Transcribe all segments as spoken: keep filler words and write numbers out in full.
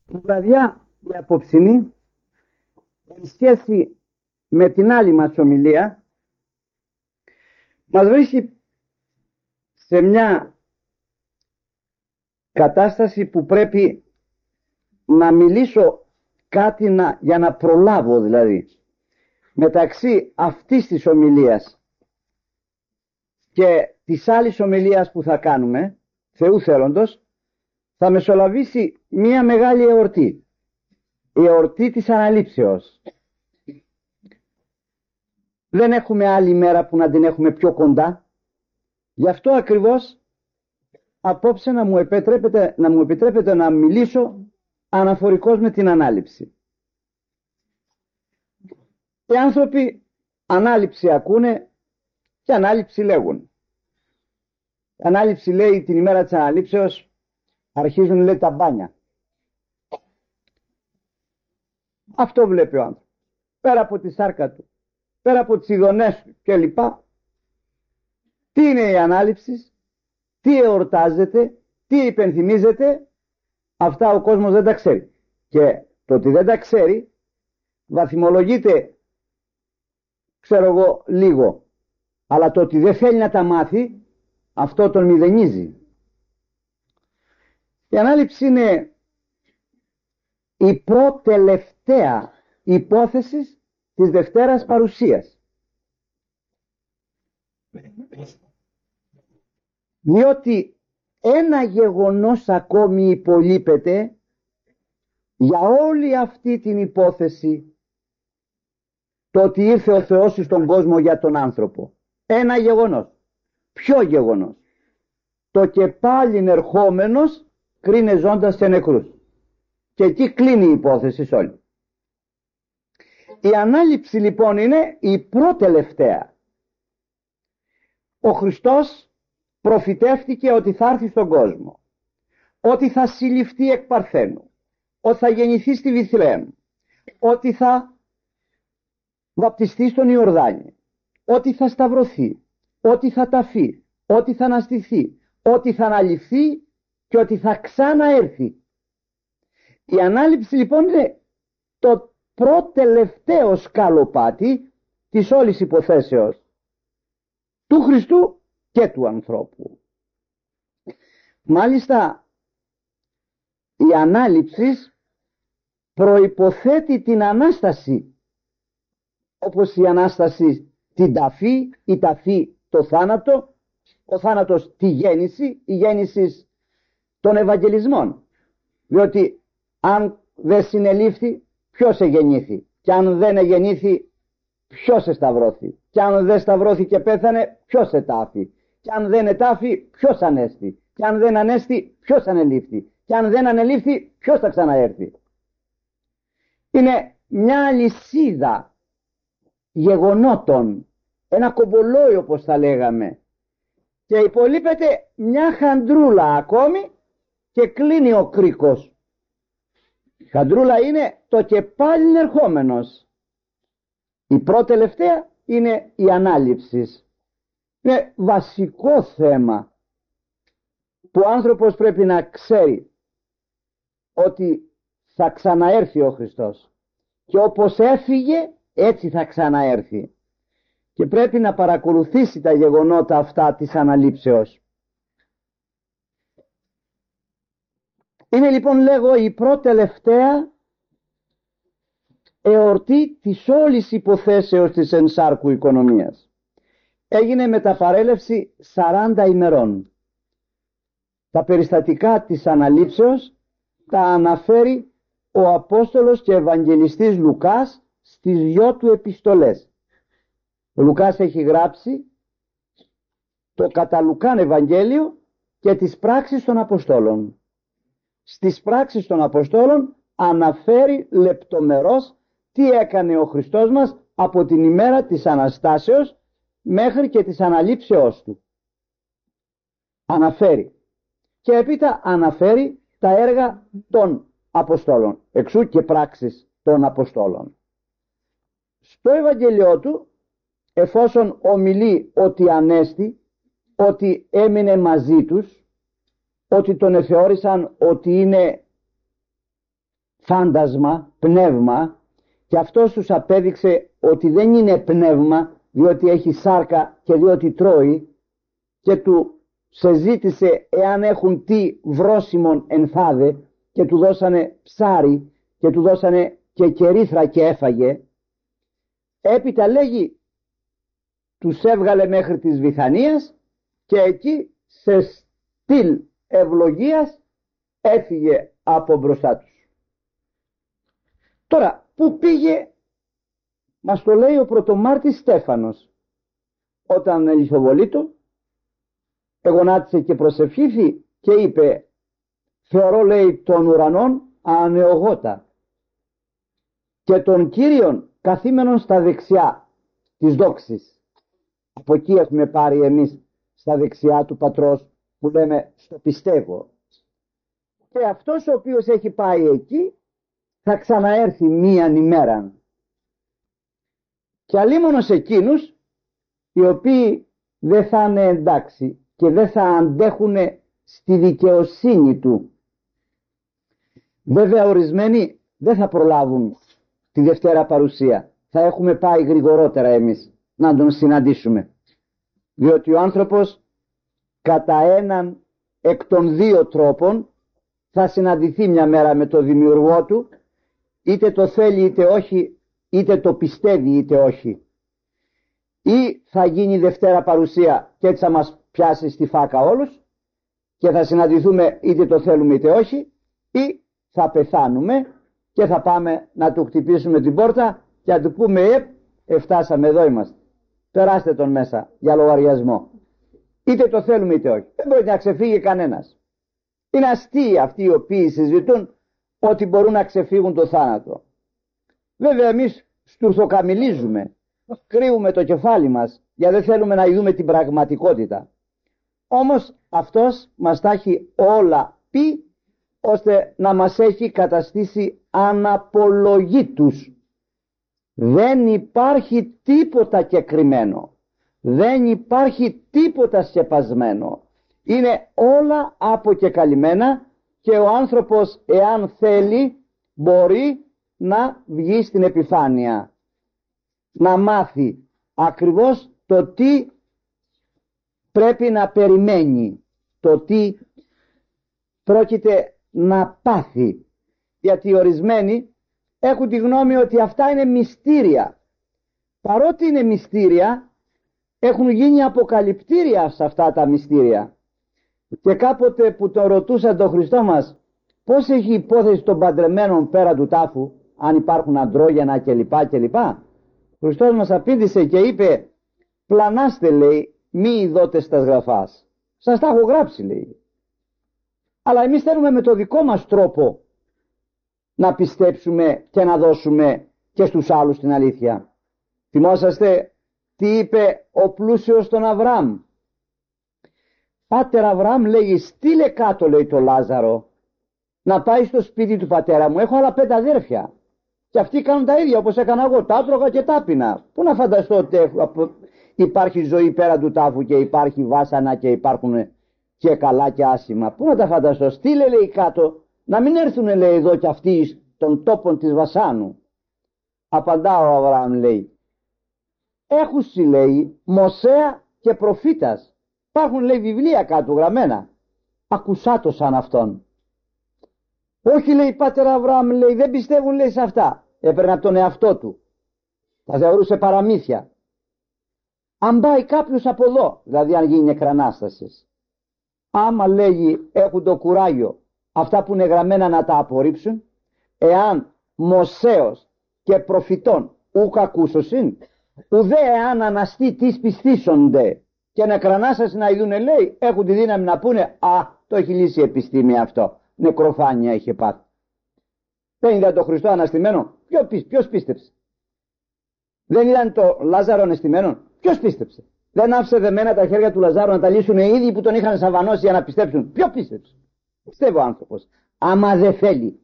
Η βραδιά η απόψινή, εν σχέση με την άλλη μας ομιλία, μας βρίσκει σε μια κατάσταση που πρέπει να μιλήσω κάτι να, για να προλάβω, δηλαδή μεταξύ αυτής της ομιλίας και της άλλης ομιλίας που θα κάνουμε, Θεού θέλοντος, θα μεσολαβήσει μια μεγάλη εορτή, η εορτή της Αναλήψεως. Δεν έχουμε άλλη μέρα που να την έχουμε πιο κοντά, γι' αυτό ακριβώς απόψε να μου επιτρέπετε να, μου επιτρέπετε να μιλήσω αναφορικώς με την Ανάληψη. Οι άνθρωποι Ανάληψη ακούνε και Ανάληψη λέγουν. Ανάληψη λέει την ημέρα της Αναλήψεως αρχίζουν, λέει, τα μπάνια. Αυτό βλέπει ο άνθρωπος. Πέρα από τη σάρκα του, πέρα από τις ειδονές του κλπ. Τι είναι η Ανάληψη, τι εορτάζεται, τι υπενθυμίζεται, αυτά ο κόσμος δεν τα ξέρει. Και το ότι δεν τα ξέρει βαθυμολογείται, ξέρω εγώ, λίγο. Αλλά το ότι δεν θέλει να τα μάθει, αυτό τον μηδενίζει. Η Ανάληψη είναι η προτελευταία υπόθεση της Δευτέρας Παρουσίας. Διότι ένα γεγονός ακόμη υπολείπεται για όλη αυτή την υπόθεση, το ότι ήρθε ο Θεός στον κόσμο για τον άνθρωπο. Ένα γεγονός. Ποιο γεγονός? Το και πάλιν ερχόμενος κρίνε ζώντας σε νεκρούς. Και εκεί κλείνει η υπόθεση όλη. Η Ανάληψη λοιπόν είναι η προτελευταία. Ο Χριστός προφητεύτηκε ότι θα έρθει στον κόσμο, ότι θα συλληφθεί εκ Παρθένου, ότι θα γεννηθεί στη Βηθλεέμ, ότι θα βαπτιστεί στον Ιορδάνη, ότι θα σταυρωθεί, ότι θα ταφεί, ότι θα αναστηθεί, ότι θα αναληφθεί και ότι θα ξαναέρθει. Η Ανάληψη λοιπόν είναι το προτελευταίο σκαλοπάτι της όλης υποθέσεως του Χριστού και του ανθρώπου. Μάλιστα η Ανάληψη προϋποθέτει την Ανάσταση, όπως η Ανάσταση την ταφή, η ταφή το θάνατο, ο θάνατος τη γέννηση, η γέννηση των Ευαγγελισμών. Διότι αν δεν συνελήφθη, ποιος εγεννήθη? Και αν δεν εγεννήθη, ποιος εσταυρώθη? Και αν δεν σταυρώθη και πέθανε, ποιος ετάφη? Και αν δεν ετάφη, ποιος ανέστη? Και αν δεν ανέστη, ποιος ανελήφθη? Και αν δεν ανελήφθη, ποιος θα ξαναέρθει? Είναι μια αλυσίδα γεγονότων, ένα κομπολόι όπως θα λέγαμε, και υπολείπεται μια χαντρούλα ακόμη και κλείνει ο κρίκος. Η χαντρούλα είναι το και πάλι ερχόμενος. Η προτελευταία είναι η Ανάληψη. Είναι βασικό θέμα που ο άνθρωπος πρέπει να ξέρει ότι θα ξαναέρθει ο Χριστός και όπως έφυγε έτσι θα ξαναέρθει, και πρέπει να παρακολουθήσει τα γεγονότα αυτά της Αναλήψεως. Είναι λοιπόν, λέγω, η προτελευταία εορτή της όλης υποθέσεως της ενσάρκου οικονομίας. Έγινε μεταπαρέλευση σαράντα ημερών. Τα περιστατικά της Αναλήψεως τα αναφέρει ο Απόστολος και Ευαγγελιστής Λουκάς στις δυο του επιστολές. Ο Λουκάς έχει γράψει το κατά Λουκάν Ευαγγέλιο και τις πράξεις των Αποστόλων. Στις πράξεις των Αποστόλων αναφέρει λεπτομερώς τι έκανε ο Χριστός μας από την ημέρα της Αναστάσεως μέχρι και της Αναλήψεώς του. Αναφέρει. Και έπειτα αναφέρει τα έργα των Αποστόλων. Εξού και πράξεις των Αποστόλων. Στο Ευαγγελιό του, εφόσον ομιλεί ότι ανέστη, ότι έμεινε μαζί τους, ότι τον εθεώρησαν ότι είναι φάντασμα, πνεύμα, και αυτός τους απέδειξε ότι δεν είναι πνεύμα, διότι έχει σάρκα και διότι τρώει, και του σε ζήτησε εάν έχουν τι βρόσιμον ενθάδε, και του δώσανε ψάρι και του δώσανε και κερίθρα και έφαγε. Έπειτα λέγει τους έβγαλε μέχρι της Βηθανίας και εκεί σε στυλ ευλογίας έφυγε από μπροστά τους. Τώρα, πού πήγε, μας το λέει ο πρωτομάρτης Στέφανος, όταν ελιθοβολείτο, εγωνάτισε και προσευχήθη και είπε, θεωρώ, λέει, των ουρανών ανεογότα και των Κύριων καθήμενων στα δεξιά της δόξης. Από εκεί έχουμε πάρει εμείς στα δεξιά του Πατρός, που λέμε στο πιστεύω. Και αυτός ο οποίος έχει πάει εκεί θα ξαναέρθει μίαν ημέραν. Και αλίμονος εκείνους οι οποίοι δεν θα είναι εντάξει και δεν θα αντέχουν στη δικαιοσύνη του. Βέβαια ορισμένοι δεν θα προλάβουν τη Δευτέρα παρουσία. Θα έχουμε πάει γρηγορότερα εμείς να τον συναντήσουμε. Διότι ο άνθρωπος κατά έναν εκ των δύο τρόπων θα συναντηθεί μια μέρα με το δημιουργό του, είτε το θέλει είτε όχι, είτε το πιστεύει είτε όχι. Ή θα γίνει Δευτέρα παρουσία και έτσι θα μας πιάσει στη φάκα όλους και θα συναντηθούμε είτε το θέλουμε είτε όχι, ή θα πεθάνουμε και θα πάμε να του χτυπήσουμε την πόρτα και να του πούμε ε, εφτάσαμε, εδώ είμαστε, περάστε τον μέσα για λογαριασμό. Είτε το θέλουμε είτε όχι. Δεν μπορεί να ξεφύγει κανένας. Είναι αστείοι αυτοί οι οποίοι συζητούν ότι μπορούν να ξεφύγουν το θάνατο. Βέβαια εμείς στουρθοκαμιλίζουμε, κρύβουμε το κεφάλι μας γιατί δεν θέλουμε να δούμε την πραγματικότητα. Όμως αυτός μας τα έχει όλα πει ώστε να μας έχει καταστήσει αναπολογήτους. Δεν υπάρχει τίποτα κεκριμένο. Δεν υπάρχει τίποτα σκεπασμένο. Είναι όλα αποκεκαλυμμένα και ο άνθρωπος εάν θέλει μπορεί να βγει στην επιφάνεια. Να μάθει ακριβώς το τι πρέπει να περιμένει. Το τι πρόκειται να πάθει. Γιατί ορισμένοι έχουν τη γνώμη ότι αυτά είναι μυστήρια. Παρότι είναι μυστήρια, έχουν γίνει αποκαλυπτήρια σε αυτά τα μυστήρια. Και κάποτε που τον ρωτούσαν τον Χριστό μας πώς έχει υπόθεση των παντρεμένων πέρα του τάφου, αν υπάρχουν αντρόγενα κλπ. κλπ. Ο Χριστός μας απήντησε και είπε, πλανάστε, λέει, μη ειδώτε στα γραφάς. Σας τα έχω γράψει, λέει. Αλλά εμείς θέλουμε με το δικό μας τρόπο να πιστέψουμε και να δώσουμε και στους άλλους την αλήθεια. Θυμόσαστε τι είπε ο πλούσιος στον Αβραάμ? Πάτερ Αβραάμ, λέει, στείλε κάτω, λέει, το Λάζαρο να πάει στο σπίτι του πατέρα μου. Έχω άλλα πέντε αδέρφια και αυτοί κάνουν τα ίδια όπως έκανα εγώ. Τα άτρωγα και τα πίνα. Πού να φανταστώ ότι υπάρχει ζωή πέρα του τάφου και υπάρχει βάσανα και υπάρχουν και καλά και άσημα? Πού να τα φανταστώ? Στείλε, λέει, κάτω να μην έρθουν, λέει, εδώ κι αυτοί των τόπων της Βασάνου. Απαντά ο Αβραάμ, λέει, έχουσι, λέει, Μωσέα και προφήτας. Υπάρχουν, λέει, βιβλία κάτω γραμμένα. Ακουσάτο σαν αυτόν. Όχι, λέει, πάτερ Αβραάμ, λέει, δεν πιστεύουν, λέει, σε αυτά. Έπαιρνε από τον εαυτό του. Τα θεωρούσε παραμύθια. Αν πάει κάποιος από εδώ, δηλαδή αν γίνει νεκρανάστασης, άμα, λέγει, έχουν το κουράγιο αυτά που είναι γραμμένα να τα απορρίψουν, εάν Μωσέος και προφητών ουκ ακούσωσιν, ουδέ εάν αναστεί τις πιστήσονται και νεκρανάσταση να ειδούνε, λέει, έχουν τη δύναμη να πούνε, α, το έχει λύσει η επιστήμη αυτό, νεκροφάνεια είχε πάθει. Δεν είδαν το Χριστό αναστημένο? Ποιος πίστεψε? Δεν είδαν το Λάζαρο αναστημένο? Ποιος πίστεψε? Δεν άφησε δεμένα τα χέρια του Λαζάρου να τα λύσουν οι ίδιοι που τον είχαν σαβανώσει για να πιστέψουν? Ποιο πίστεψε? Πιστεύω ο άνθρωπος. Άμα δεν θέλει.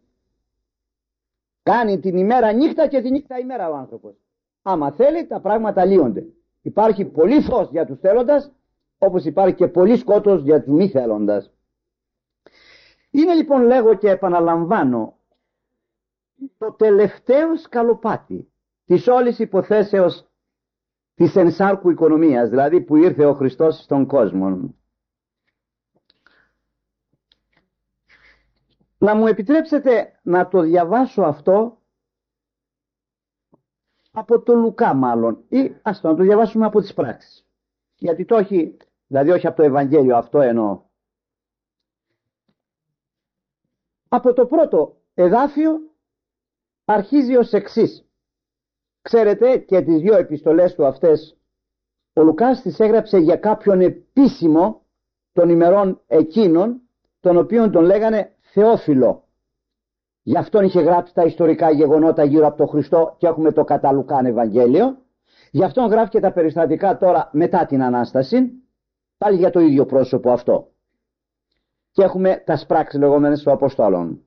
Κάνει την ημέρα νύχτα και τη νύχτα ημέρα ο άνθρωπος. Άμα θέλει, τα πράγματα λύονται. Υπάρχει πολύ φως για τους θέλοντας, όπως υπάρχει και πολύ σκότος για τους μη θέλοντας. Είναι λοιπόν, λέγω και επαναλαμβάνω, το τελευταίο σκαλοπάτι της όλης υποθέσεως της ενσάρκου οικονομίας, δηλαδή που ήρθε ο Χριστός στον κόσμο. Να μου επιτρέψετε να το διαβάσω αυτό από το Λουκά μάλλον, ή ας το να το διαβάσουμε από τις πράξεις, γιατί το έχει, δηλαδή όχι από το Ευαγγέλιο, αυτό εννοώ. Από το πρώτο εδάφιο αρχίζει ως εξής. Ξέρετε, και τις δύο επιστολές του αυτές ο Λουκάς τις έγραψε για κάποιον επίσημο των ημερών εκείνων, τον οποίον τον λέγανε Θεόφιλο. Γι' αυτόν είχε γράψει τα ιστορικά γεγονότα γύρω από τον Χριστό και έχουμε το κατά Λουκάν Ευαγγέλιο. Γι' αυτόν γράφει και τα περιστατικά τώρα μετά την Ανάσταση, πάλι για το ίδιο πρόσωπο αυτό. Και έχουμε τα πράξεις λεγόμενες των Αποστόλων.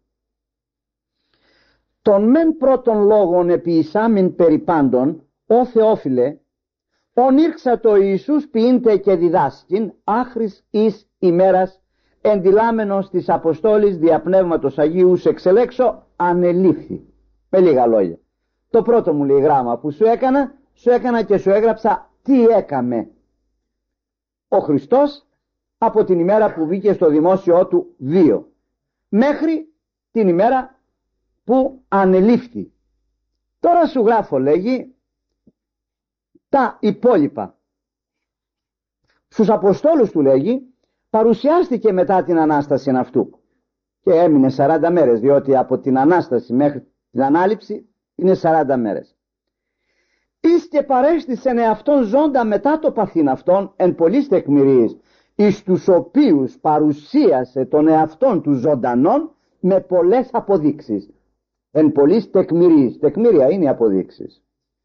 Τον μεν πρώτων λόγων επί εισάμην περί πάντων, ο Θεόφιλε, ον ήρξα το Ιησούς ποιήνται και διδάσκην, άχρης εις ημέρας, εντυλάμενος της Αποστόλης δια Πνεύματος Αγίου εξελέξω, ανελήφθη. Με λίγα λόγια. Το πρώτο μου λέει γράμμα που σου έκανα, σου έκανα και σου έγραψα τι έκαμε ο Χριστός από την ημέρα που βγήκε στο δημόσιο του βίο μέχρι την ημέρα που ανελήφθη. Τώρα σου γράφω, λέγει, τα υπόλοιπα. Στους Αποστόλους του, λέγει, παρουσιάστηκε μετά την Ανάσταση αυτού και έμεινε σαράντα μέρες, διότι από την Ανάσταση μέχρι την Ανάληψη είναι σαράντα μέρες. Εις και παρέστησεν εαυτόν ζώντα μετά το παθήν αυτόν εν πολλής τεκμηρίης, εις τους οποίους παρουσίασε τον εαυτόν του ζωντανών με πολλές αποδείξεις. Εν πολλής τεκμηρίης, τεκμήρια είναι οι αποδείξεις.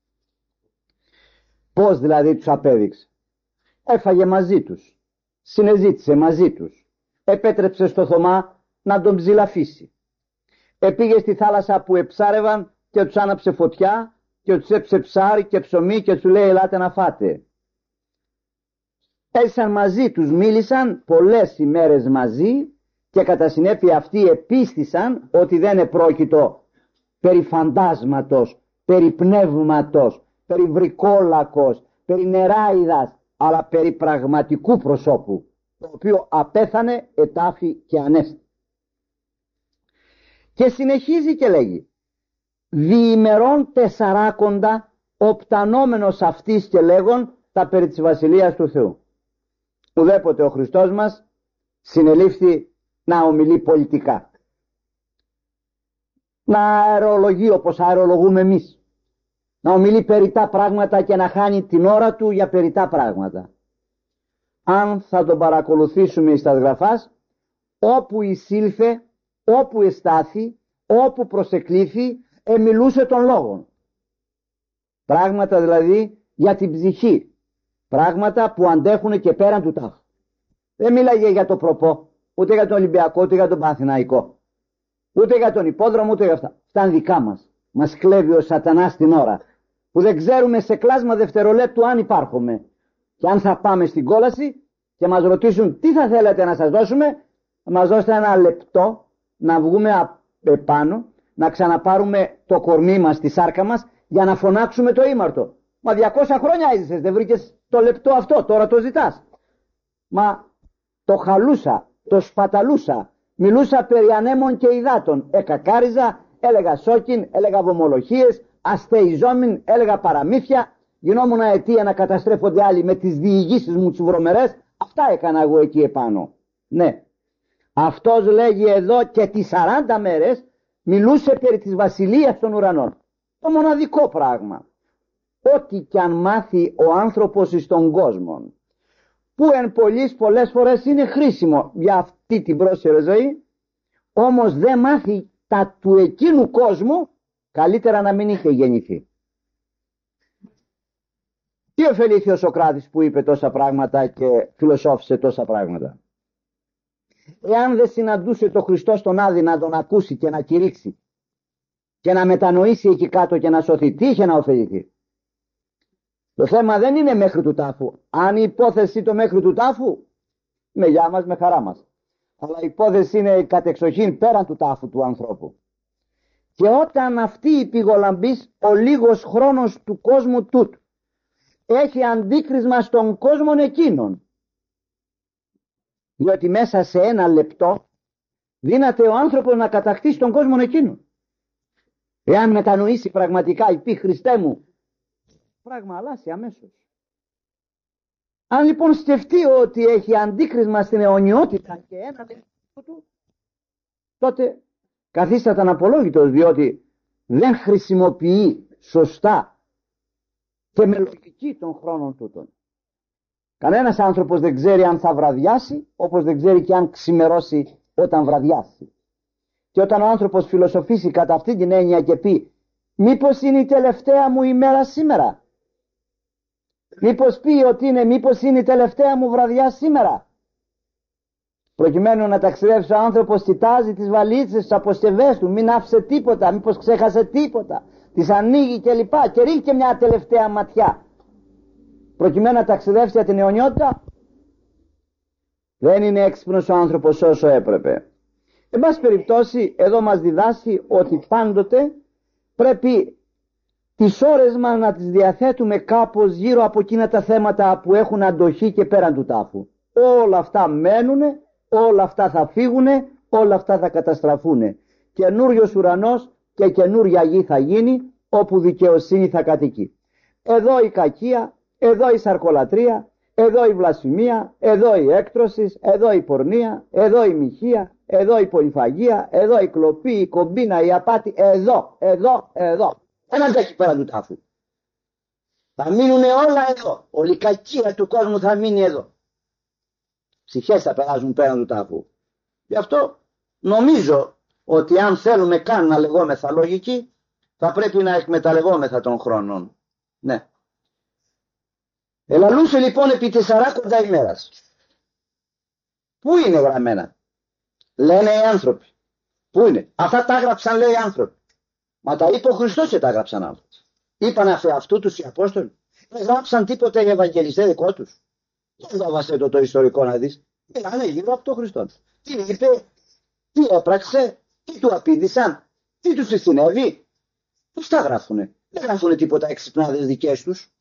Πώς δηλαδή τους απέδειξε? Έφαγε μαζί τους, συνεζήτησε μαζί τους, επέτρεψε στο Θωμά να τον ψηλαφίσει, επήγε στη θάλασσα που εψάρευαν και τους άναψε φωτιά και τους έψε ψάρι και ψωμί και του λέει ελάτε να φάτε. Έσαν μαζί τους, μίλησαν πολλές ημέρες μαζί και κατά συνέπεια αυτοί επίστησαν ότι δεν επρόκειτο περί φαντάσματος, περί πνεύματος, περί βρικόλακος, περί νεράιδας, αλλά περί πραγματικού προσώπου, το οποίο απέθανε, ετάφη και ανέστη. Και συνεχίζει και λέγει, διημερών τεσσαράκοντα οπτανόμενος αυτής και λέγον τα περί της Βασιλείας του Θεού. Ουδέποτε ο Χριστός μας συνελήφθη να ομιλεί πολιτικά, να αερολογεί όπως αερολογούμε εμείς, να ομιλεί περιττά πράγματα και να χάνει την ώρα του για περιττά πράγματα. Αν θα τον παρακολουθήσουμε εις τα γραφάς, όπου εισήλθε, όπου εστάθη, όπου προσεκλήθη, εμιλούσε των λόγων. Πράγματα δηλαδή για την ψυχή, πράγματα που αντέχουν και πέραν του τάφου. Δεν μίλαγε για το προπό, ούτε για τον Ολυμπιακό, ούτε για τον Παναθηναϊκό, ούτε για τον υπόδρομο, ούτε για αυτά. Αυτά είναι δικά μας. Μας κλέβει ο σατανάς την ώρα, που δεν ξέρουμε σε κλάσμα δευτερολέπτου αν υπάρχουμε. Και αν θα πάμε στην κόλαση και μας ρωτήσουν τι θα θέλετε να σας δώσουμε, θα μας δώσετε ένα λεπτό να βγούμε επάνω, να ξαναπάρουμε το κορμί μας, τη σάρκα μας, για να φωνάξουμε το ήμαρτο. Μα διακόσια χρόνια έζησες, δεν βρήκες το λεπτό αυτό, τώρα το ζητάς. Μα το χαλούσα, το σπαταλούσα, μιλούσα περί ανέμων και υδάτων, εκακάριζα, έλεγα σόκιν, έλεγα βομολοχίες, αστεϊζόμην, έλεγα παραμύθια, γινόμουν αιτία να καταστρέφονται άλλοι με τις διηγήσεις μου τις βρωμερές. Αυτά έκανα εγώ εκεί επάνω. Ναι, αυτός λέγει εδώ και τις σαράντα μέρες μιλούσε περί της βασιλείας των ουρανών. Το μοναδικό πράγμα, ό,τι κι αν μάθει ο άνθρωπος εις τον κόσμο, που εν πολλής πολλές φορές είναι χρήσιμο για αυτή την πρόσφαιρη ζωή, όμως δεν μάθει τα του εκείνου κόσμου, καλύτερα να μην είχε γεννηθεί. Τι ωφελήθη ο Σωκράτης που είπε τόσα πράγματα και φιλοσόφησε τόσα πράγματα? Εάν δεν συναντούσε το Χριστό στον Άδη να τον ακούσει και να κηρύξει και να μετανοήσει εκεί κάτω και να σωθεί, τι είχε να ωφεληθεί? Το θέμα δεν είναι μέχρι του τάφου. Αν η υπόθεση το μέχρι του τάφου, με γεια μας, με χαρά μας. Αλλά η υπόθεση είναι κατεξοχήν πέραν του τάφου του ανθρώπου. Και όταν αυτή η πηγολαμπής, ο λίγος χρόνος του κόσμου τούτου, έχει αντίκρισμα στον κόσμο εκείνον, διότι μέσα σε ένα λεπτό δύναται ο άνθρωπος να κατακτήσει τον κόσμο εκείνον. Εάν μετανοήσει πραγματικά, υπή Χριστέ μου, πράγμα αλλάσει αμέσως. Αν λοιπόν σκεφτεί ότι έχει αντίκρισμα στην αιωνιότητα και ένα λεπτό του, τότε καθίσταται αναπολόγητος, διότι δεν χρησιμοποιεί σωστά και με λογική των χρόνων τούτων. Κανένας άνθρωπος δεν ξέρει αν θα βραδιάσει, όπως δεν ξέρει και αν ξημερώσει όταν βραδιάσει. Και όταν ο άνθρωπος φιλοσοφήσει κατά αυτή την έννοια και πει μήπως είναι η τελευταία μου ημέρα σήμερα, μήπως πει ότι είναι μήπως είναι η τελευταία μου βραδιά σήμερα, προκειμένου να ταξιδέψει ο άνθρωπος, κοιτάζει τις βαλίτσες, τις αποσκευές του, μην άφησε τίποτα, μήπως ξέχασε τίποτα, τις ανοίγει και λοιπά και ρίχνει και μια τελευταία ματιά προκειμένου να ταξιδέψει για την αιωνιότητα. Δεν είναι έξυπνος ο άνθρωπος όσο έπρεπε. Εν πάση περιπτώσει, εδώ μας διδάσκει ότι πάντοτε πρέπει τις ώρες μας να τις διαθέτουμε κάπως γύρω από εκείνα τα θέματα που έχουν αντοχή και πέραν του τάφου. Όλα αυτά μένουνε, όλα αυτά θα φύγουνε, όλα αυτά θα καταστραφούνε. Καινούριος ουρανός και καινούρια γη θα γίνει, όπου δικαιοσύνη θα κατοικεί. Εδώ η κακία, εδώ η σαρκολατρία, εδώ η βλασφημία, εδώ η έκτρωση, εδώ η πορνεία, εδώ η μοιχεία, εδώ η πολυφαγία, εδώ η κλοπή, η κομπίνα, η απάτη, εδώ, εδώ, εδώ. Δεν αντέχει πέραν του τάφου. Θα μείνουν όλα εδώ. Όλη η κακία του κόσμου θα μείνει εδώ. Ψυχές θα περάσουν πέραν του τάφου. Γι' αυτό νομίζω ότι αν θέλουμε καν να λεγόμεθα λογικοί, θα πρέπει να εκμεταλλευόμεθα των χρόνων. Ναι. Ελαλούσε λοιπόν επί τεσσαράκοντα ημέρας. Πού είναι γραμμένα? Λένε οι άνθρωποι. Πού είναι? Αυτά τα έγραψαν, λέει, οι άνθρωποι. Μα τα είπε ο Χριστός και τα έγραψαν άνθρωποι. Είπαν αφ' αυτού τους οι Απόστολοι. Δεν γράψαν τίποτα οι Ευαγγελιστές δικό τους. Δεν διάβασε το, το ιστορικό να δεις. Μιλάνε γύρω από τον Χριστό. Τι είπε, τι έπραξε, τι του απήντησαν, τι τους συνέβη. Πώς τα γράφουνε? Δεν γράφουνε τίποτα έξυπνάδες δικές τους.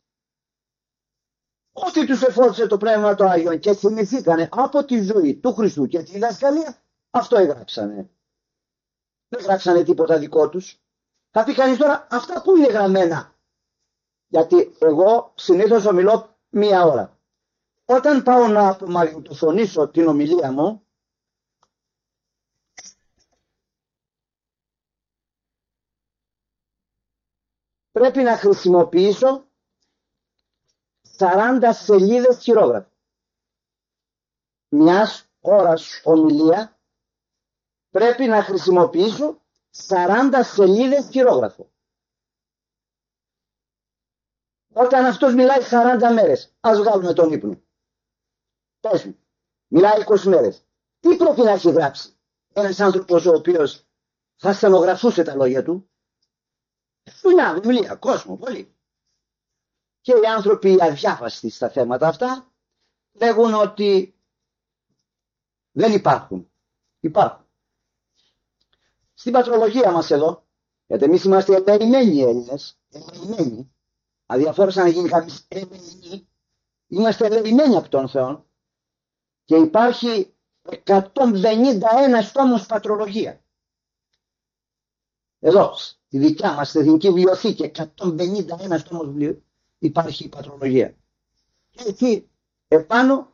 Ό,τι τους εφώτισε το Πνεύμα του Άγιον και θυμηθήκανε από τη ζωή του Χριστού και τη διδασκαλία, αυτό έγραψανε. Δεν γράψανε τίποτα δικό τους. Θα πει κανείς τώρα, αυτά που είναι γραμμένα? Γιατί εγώ συνήθως ομιλώ μία ώρα. Όταν πάω να απομαγνητοφωνήσω την ομιλία μου, πρέπει να χρησιμοποιήσω σαράντα σελίδες χειρόγραφο. Μιας ώρας ομιλία πρέπει να χρησιμοποιήσω σαράντα σελίδες χειρόγραφο. Όταν αυτός μιλάει σαράντα μέρες, ας βγάλουμε τον ύπνο. Πες μου, μιλάει είκοσι μέρες. Τι πρέπει να έχει γράψει ένας άνθρωπος ο οποίος θα στενογραφούσε τα λόγια του? Δουλειά, βιβλία, κόσμο, πολύ. Και οι άνθρωποι αδιάφαστοι στα θέματα αυτά λέγουν ότι δεν υπάρχουν. Υπάρχουν. Στην πατρολογία μας εδώ, γιατί εμείς είμαστε ελεημένοι Έλληνες, ελεημένοι, αδιαφόρησα να γίνει κάποιος ελεημένοι, είμαστε ελεημένοι από τον Θεό και υπάρχει εκατόν πενήντα ένα τόμος πατρολογία. Εδώ, στη δικιά μας, στη Εθνική Βιβλιοθήκη, εκατόν πενήντα ένα τόμος βιβλίου, υπάρχει η πατρολογία. Και εκεί επάνω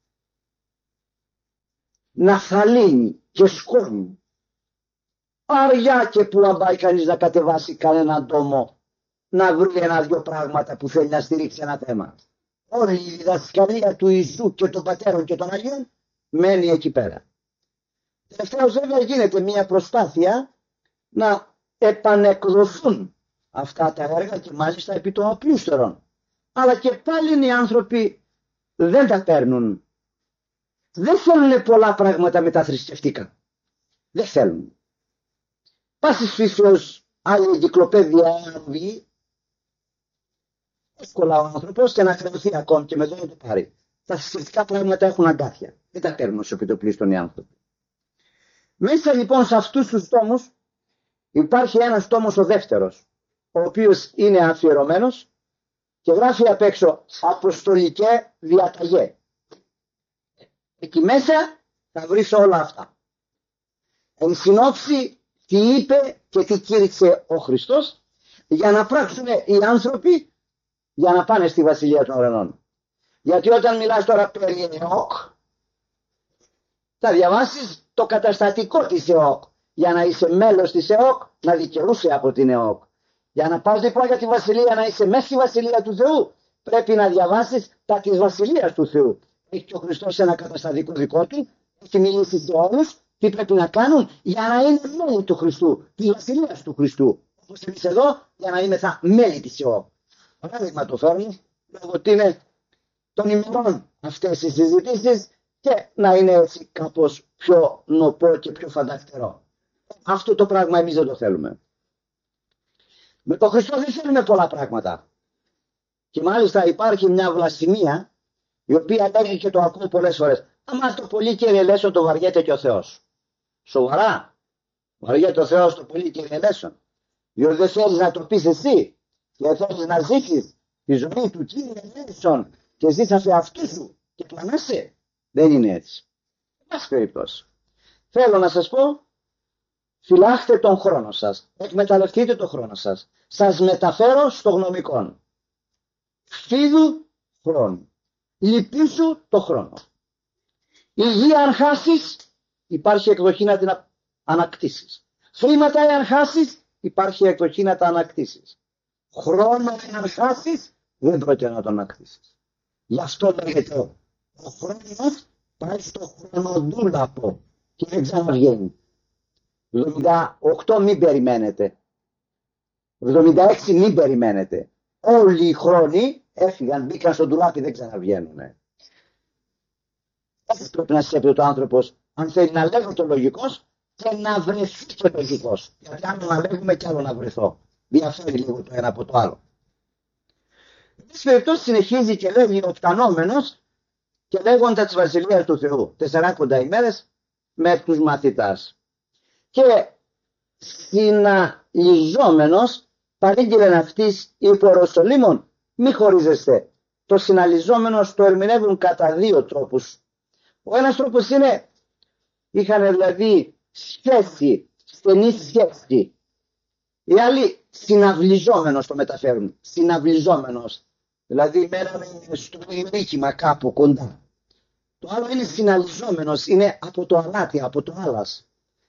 ναφθαλίνη και σκόνη. Αριά και που αν πάει κανείς να κατεβάσει κανέναν τόμο να βρει ένα-δυο πράγματα που θέλει να στηρίξει ένα θέμα. Όλη η διδασκαλία του Ιησού και των Πατέρων και των Αγίων μένει εκεί πέρα. Τελευταίως βέβαια γίνεται μια προσπάθεια να επανεκδοθούν αυτά τα έργα και μάλιστα επί των απλούστερων. Αλλά και πάλι οι άνθρωποι δεν τα παίρνουν. Δεν θέλουν πολλά πράγματα μεταθρησκευτικά. Δεν θέλουν. Πάσης φύσεως άλλη εγκυκλοπαίδεια βγει, εύκολα ο άνθρωπος και να χρεωθεί ακόμη και με το να το πάρει. Τα θρησκευτικά πράγματα έχουν αγκάθια. Δεν τα παίρνουν όσο επιτοπλίστων οι άνθρωποι. Μέσα λοιπόν σε αυτούς τους τόμους Υπάρχει ένας τόμος ο δεύτερος, ο οποίος είναι αφιερωμένος και γράφει απ' έξω αποστολικέ διαταγέ. Εκεί μέσα θα βρεις όλα αυτά. Εν συνόψη τι είπε και τι κήρυξε ο Χριστός για να πράξουν οι άνθρωποι για να πάνε στη Βασιλεία των Ουρανών. Γιατί όταν μιλάς τώρα περί ΕΟΚ, θα διαβάσεις το καταστατικό της ΕΟΚ. Για να είσαι μέλος της ΕΟΚ, να δικαιούσε από την ΕΟΚ. Για να πας λοιπόν για τη Βασιλεία, να είσαι μέσα στη Βασιλεία του Θεού, πρέπει να διαβάσεις τα της Βασιλείας του Θεού. Έχει και ο Χριστός ένα καταστατικό δικό του, έχει μιλήσει σε όλους τι πρέπει να κάνουν για να είναι μέλη του Χριστού, της Βασιλείας του Χριστού. Όπως εμείς εδώ, για να είμαστε μέλη της ΕΟΚ. Παράδειγμα το φέρνω, λόγω ότι είναι των ημερών αυτές οι συζητήσεις και να είναι έτσι κάπως πιο νοπό και πιο φανταστερό. Αυτό το πράγμα εμείς δεν το θέλουμε. Με τον Χριστό δεν θέλουμε πολλά πράγματα. Και μάλιστα υπάρχει μια βλασφημία, η οποία λέγει και το ακούω πολλές φορές. Άμα το πολύ Κύριε Λέσον το βαριέται και ο Θεός. Σοβαρά. Βαριέται ο Θεός το πολύ Κύριε Λέσον. Διότι δεν θέλεις να το πεις εσύ. Και θέλεις να ζήσεις τη ζωή του Κύριε Λέσον και ζήσασε αυτού σου και πλανάσαι. Δεν είναι έτσι. Εν πάση περιπτώσει. Θέλω να σας πω, φυλάχτε τον χρόνο σας. Εκμεταλλευτείτε τον χρόνο σας. Σας μεταφέρω στο γνωμικόν. Φίδου χρόνου. Λυπήσου το χρόνο. Η γη αν χάσεις, υπάρχει εκδοχή να την ανακτήσεις. Χρήματα αν χάσεις, υπάρχει εκδοχή να τα ανακτήσεις. Χρόνο αν χάσεις, δεν πρόκειται να τον ανακτήσεις. Γι' αυτό λέγεται ο χρόνος πάει στο χρονοδούλαπο και δεν ξαναβγαίνει. εβδομήντα οκτώ μην περιμένετε. εβδομήντα έξι μην περιμένετε. Όλοι οι χρόνοι έφυγαν, μπήκαν στο ντουλάπι, δεν ξαναβγαίνουν. Έτσι πρέπει να σκέφτεται ο άνθρωπος, αν θέλει να λέγω το λογικός και να βρεθεί και λογικός. Γιατί αν να λέγουμε κι άλλο να βρεθώ. Διαφέρει λίγο το ένα από το άλλο. Στις περιπτώσεις συνεχίζει και λέγει ο φτανόμενος και λέγοντα της Βασιλείας του Θεού τεσσαράκοντα ημέρες με τους μαθητάς. Και συναλυζόμενος παρήγγειλεν αυτής υποροσολύμων μη χωρίζεστε. Το συναλυζόμενος το ερμηνεύουν κατά δύο τρόπους. Ο ένας τρόπος είναι, είχαν δηλαδή σχέση, στενή σχέση. Οι άλλοι συναυλιζόμενος το μεταφέρουν. Συναυλιζόμενος. Δηλαδή μέναμε στο ρίκημα κάπου κοντά. Το άλλο είναι συναλυζόμενος, είναι από το αλάτι, από το άλας.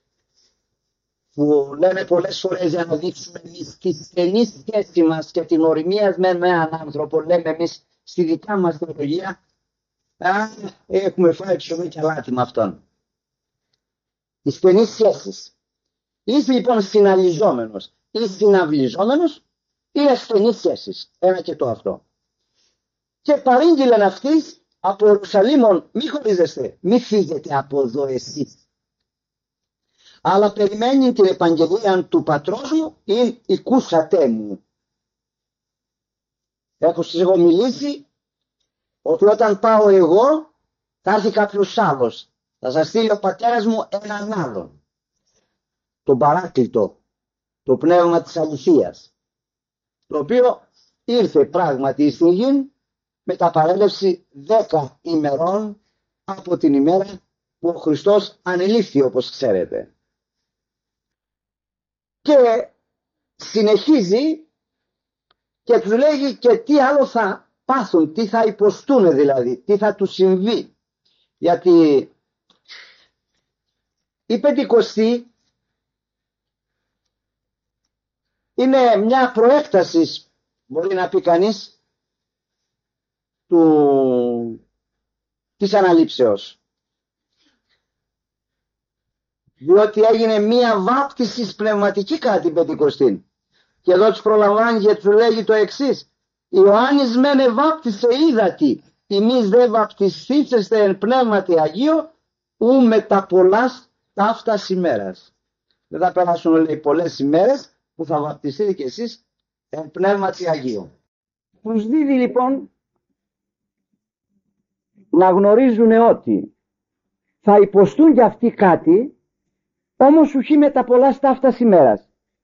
Που λέμε πολλές φορές για να δείξουμε εμείς τη στενή σχέση μας και την οριμία με έναν άνθρωπο. Λέμε εμείς στη δικιά μας θεολογία, α, έχουμε φάει ψωμί και αλάτι με αυτόν. Οι στενείς σχέσεις. Είσαι λοιπόν συναλυζόμενος ή συναυλιζόμενος ή ασθενείς σχέσεις. Ένα και το αυτό. Και παρήγγειλεν αυτής από Ιερουσαλήμων μη χωρίζεστε, μη φύγετε από εδώ εσείς. Αλλά περιμένει την επαγγελία του πατρός μου ή οικούσατε μου. Έχω στις εγώ μιλήσει ότι όταν πάω εγώ θα έρθει κάποιος άλλος. Θα σας στείλει ο πατέρας μου έναν άλλον. Τον Παράκλητο, το πνεύμα της αληθείας. Το οποίο ήρθε πράγματι στη γη με τα παρέλευση δέκα ημερών από την ημέρα που ο Χριστός ανελήφθη, όπως ξέρετε. Και συνεχίζει και τους λέγει και τι άλλο θα πάθουν, τι θα υποστούν δηλαδή, τι θα τους συμβεί. Γιατί η Πεντηκοστή είναι μια προέκταση, μπορεί να πει κανείς, του, της αναλήψεως. Διότι έγινε μία βάπτιση πνευματική κατά την Πεντηκοστή. Και εδώ τους προλαμβάνει και τους λέγει το εξής. Ιωάννης μένε βάπτισε ύδατι, εμείς δε βαπτιστήσεστε εν πνεύματι Αγίο, ου με τα πολλάς ταύτας ημέρας. Δεν θα περάσουν, λέει, πολλές ημέρες που θα βαπτιστείτε κι εσείς εν πνεύματι Αγίο. Τους δίδει λοιπόν να γνωρίζουν ότι θα υποστούν κι αυτοί κάτι, όμως ουχή με τα πολλά ταύτας ημέρας.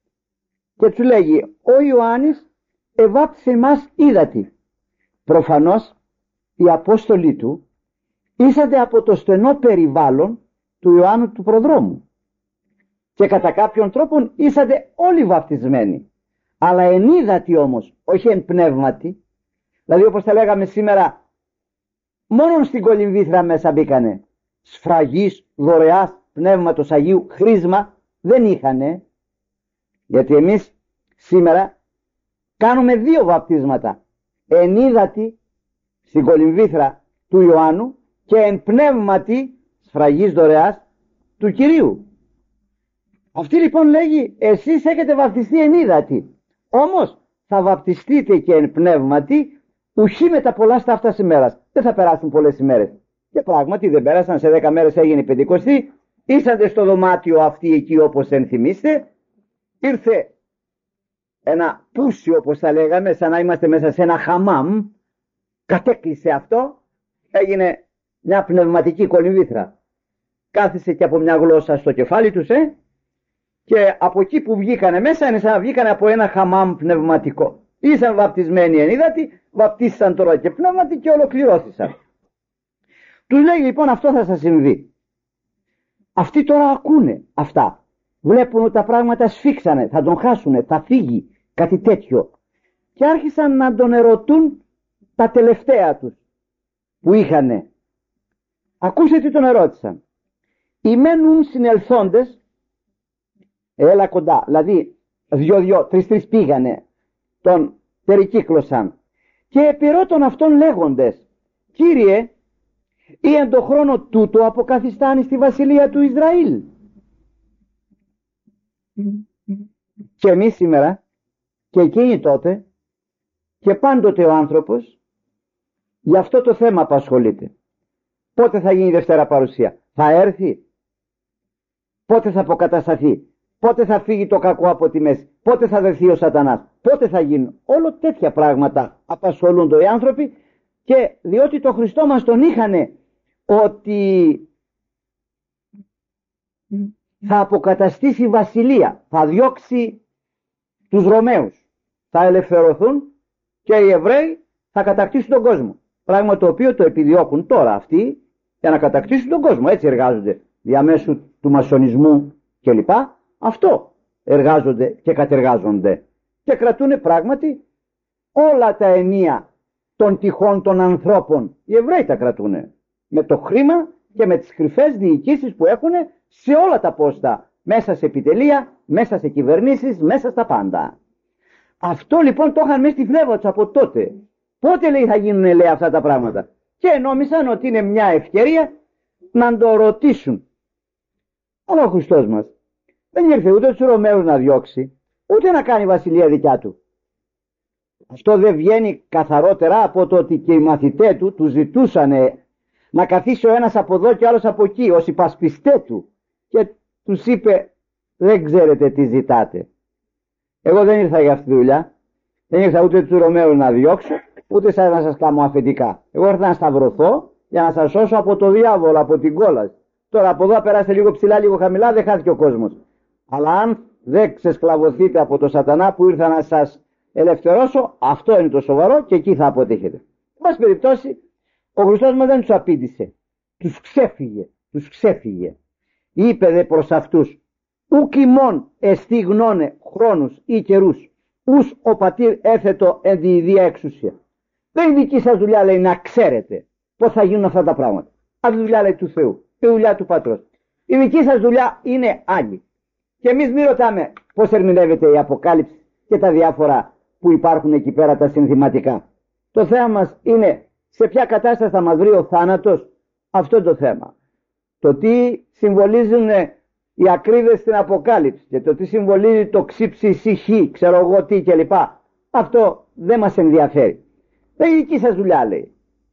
και του λέγει, ο Ιωάννης εβάπτισε μας ύδατι. Προφανώς οι Απόστολοι του ήσανται από το στενό περιβάλλον του Ιωάννου του Προδρόμου και κατά κάποιον τρόπον ήσανται όλοι βαπτισμένοι, αλλά εν ύδατι όμως, όχι εν πνεύματι. Δηλαδή, όπως τα λέγαμε σήμερα, μόνον στην κολυμβήθρα μέσα μπήκανε. Σφραγής, δωρεάς, πνεύματος Αγίου, χρήσμα δεν είχανε. Γιατί εμείς σήμερα κάνουμε δύο βαπτίσματα. Εν ύδατι στην κολυμβήθρα του Ιωάννου και εν πνεύματι σφραγής δωρεάς του Κυρίου. Αυτή λοιπόν λέγει, εσείς έχετε βαπτιστεί εν ύδατι, όμως θα βαπτιστείτε και εν πνεύματι ουχή με τα πολλά σταύτας ημέρας. Δεν θα περάσουν πολλές ημέρες. Και πράγματι δεν πέρασαν, σε δέκα μέρες έγινε η Πεντηκοστή. Ήσαντε στο δωμάτιο αυτοί εκεί όπως ενθυμίστε. Ήρθε ένα πούσι, όπως θα λέγαμε, σαν να είμαστε μέσα σε ένα χαμάμ. Κατέκλεισε αυτό. Έγινε μια πνευματική κολυμβήθρα. Κάθισε και από μια γλώσσα στο κεφάλι τους, ε. Και από εκεί που βγήκανε μέσα είναι σαν να βγήκανε από ένα χαμάμ πνευματικό. Ήσαν βαπτισμένοι εν ύδατι, βαπτίστησαν τώρα και πνεύματι και ολοκληρώθησαν. Τους λέει λοιπόν, αυτό θα σας συμβεί. Αυτοί τώρα ακούνε αυτά. Βλέπουν ότι τα πράγματα σφίξανε, θα τον χάσουνε, θα φύγει, κάτι τέτοιο. Και άρχισαν να τον ερωτούν τα τελευταία τους που είχανε. Ακούστε τι τον ερώτησαν. Οι μένουν συνελθόντες, έλα κοντά, δηλαδή δυο-δυο, τρεις-τρεις πήγανε, τον περικύκλωσαν και επιρώτων αυτών λέγοντες, Κύριε, ή εν το χρόνο τούτο αποκαθιστάνει στη βασιλεία του Ισραήλ. Και εμείς σήμερα και εκείνοι τότε και πάντοτε ο άνθρωπος για αυτό το θέμα απασχολείται. Πότε θα γίνει η Δευτέρα Παρουσία, θα έρθει, πότε θα αποκατασταθεί, πότε θα φύγει το κακό από τη μέση, πότε θα δερθεί ο σατανάς, πότε θα γίνουν. Όλο τέτοια πράγματα απασχολούνται οι άνθρωποι, και διότι το Χριστό μας τον είχανε ότι θα αποκαταστήσει βασιλεία, θα διώξει τους Ρωμαίους, θα ελευθερωθούν και οι Εβραίοι θα κατακτήσουν τον κόσμο. Πράγμα το οποίο το επιδιώκουν τώρα αυτοί για να κατακτήσουν τον κόσμο. Έτσι εργάζονται διαμέσου του μασονισμού κλπ. Αυτό εργάζονται και κατεργάζονται και κρατούν πράγματι όλα τα ενία των τυχών των ανθρώπων. Οι Εβραίοι τα κρατούν με το χρήμα και με τις κρυφές διοικήσεις που έχουν σε όλα τα πόστα, μέσα σε επιτελεία, μέσα σε κυβερνήσεις, μέσα στα πάντα. Αυτό λοιπόν το είχαν μέσα στη φλέβα τους από τότε. Πότε λέει θα γίνουν, λέει, αυτά τα πράγματα? Και νόμισαν ότι είναι μια ευκαιρία να το ρωτήσουν. Αλλά ο Χριστός μας δεν ήρθε ούτε τους Ρωμαίους να διώξει, ούτε να κάνει βασιλεία δικιά του. Αυτό δεν βγαίνει καθαρότερα από το ότι και οι μαθητές του του ζητούσανε να καθίσει ο ένας από εδώ και ο άλλος από εκεί, ως υπασπιστέ του, και τους είπε, δεν ξέρετε τι ζητάτε. Εγώ δεν ήρθα για αυτή τη δουλειά, δεν ήρθα ούτε τους Ρωμαίους να διώξω, ούτε σας να σας κάνω αφεντικά. Εγώ ήρθα να σταυρωθώ για να σας σώσω από το διάβολο, από την κόλαση. Τώρα από εδώ περάστε λίγο ψηλά, λίγο χαμηλά, δεν χάθηκε ο κόσμος. Αλλά αν δεν ξεσκλαβωθείτε από το σατανά που ήρθα να σας ελευθερώσω, αυτό είναι το σοβαρό και εκεί θα αποτύχετε. Εν πάση περιπτώσει, ο Χριστός μας δεν τους απήντησε. Τους ξέφυγε, τους ξέφυγε. Είπε δε προς αυτούς, ουκ ημών εστί γνώνε χρόνους ή καιρούς, ους ο πατήρ έθετο εν τη ιδία εξουσία. Δεν είναι δική σας δουλειά, λέει, να ξέρετε πώς θα γίνουν αυτά τα πράγματα. Αυτή η δουλειά, λέει, του Θεού, η δουλειά του Πατρός. Η δική σας δουλειά είναι άλλη. Και εμείς μην ρωτάμε πώς ερμηνεύεται η Αποκάλυψη και τα διάφορα που υπάρχουν εκεί πέρα τα συνθηματικά. Το θέμα μας είναι σε ποια κατάσταση θα μας βρει ο θάνατος, αυτό είναι το θέμα. Το τι συμβολίζουν οι ακρίβειες στην Αποκάλυψη και το τι συμβολίζει το ξύψη συχή, ξέρω εγώ τι κλπ. Αυτό δεν μας ενδιαφέρει. Δεν είναι δική σας δουλειά, λέει.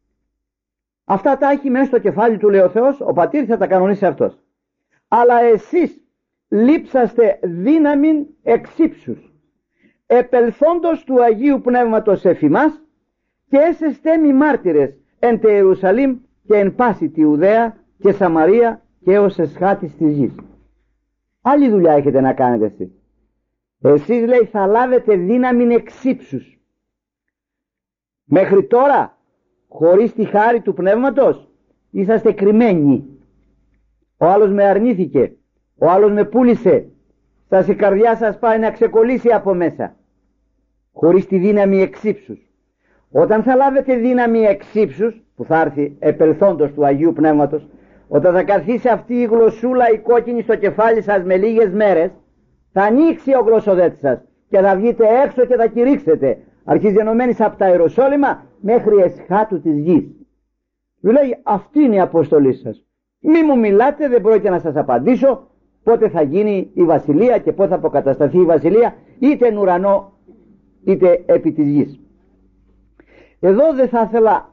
Αυτά τα έχει μέσα στο κεφάλι του, λέει ο Θεός, ο Πατήρ θα τα κανονίσει αυτός. Αλλά εσείς λείψαστε δύναμην εξύψους, επελθόντος του Αγίου Πνεύματος εφ' ημάς, και έσεστε μη μάρτυρες εν τε Ιερουσαλήμ και εν πάση τη Ιουδαία και Σαμαρία και έως εσχάτης της γης. Άλλη δουλειά έχετε να κάνετε εσείς. Εσείς, λέει, θα λάβετε δύναμη εξ ύψους. Μέχρι τώρα, χωρίς τη χάρη του Πνεύματος, είσαστε κρυμμένοι. Ο άλλος με αρνήθηκε, ο άλλος με πούλησε, σας η καρδιά σας πάει να ξεκολλήσει από μέσα. Χωρίς τη δύναμη εξ ύψους. Όταν θα λάβετε δύναμη εξ ύψους, που θα έρθει επελθόντος του Αγίου Πνεύματος, όταν θα καθίσει αυτή η γλωσσούλα η κόκκινη στο κεφάλι σας με λίγες μέρες, θα ανοίξει ο γλωσσοδέτης σας και θα βγείτε έξω και θα κηρύξετε, αρχίζει ενωμένης από τα Ιεροσόλυμα μέχρι εσχάτου της γης. Του λέει, αυτή είναι η αποστολή σας. Μη μου μιλάτε, δεν πρόκειται να σας απαντήσω πότε θα γίνει η βασιλεία και πότε θα αποκατασταθεί η βασιλεία, είτε εν ουρανό είτε επί της γης. Εδώ δεν θα ήθελα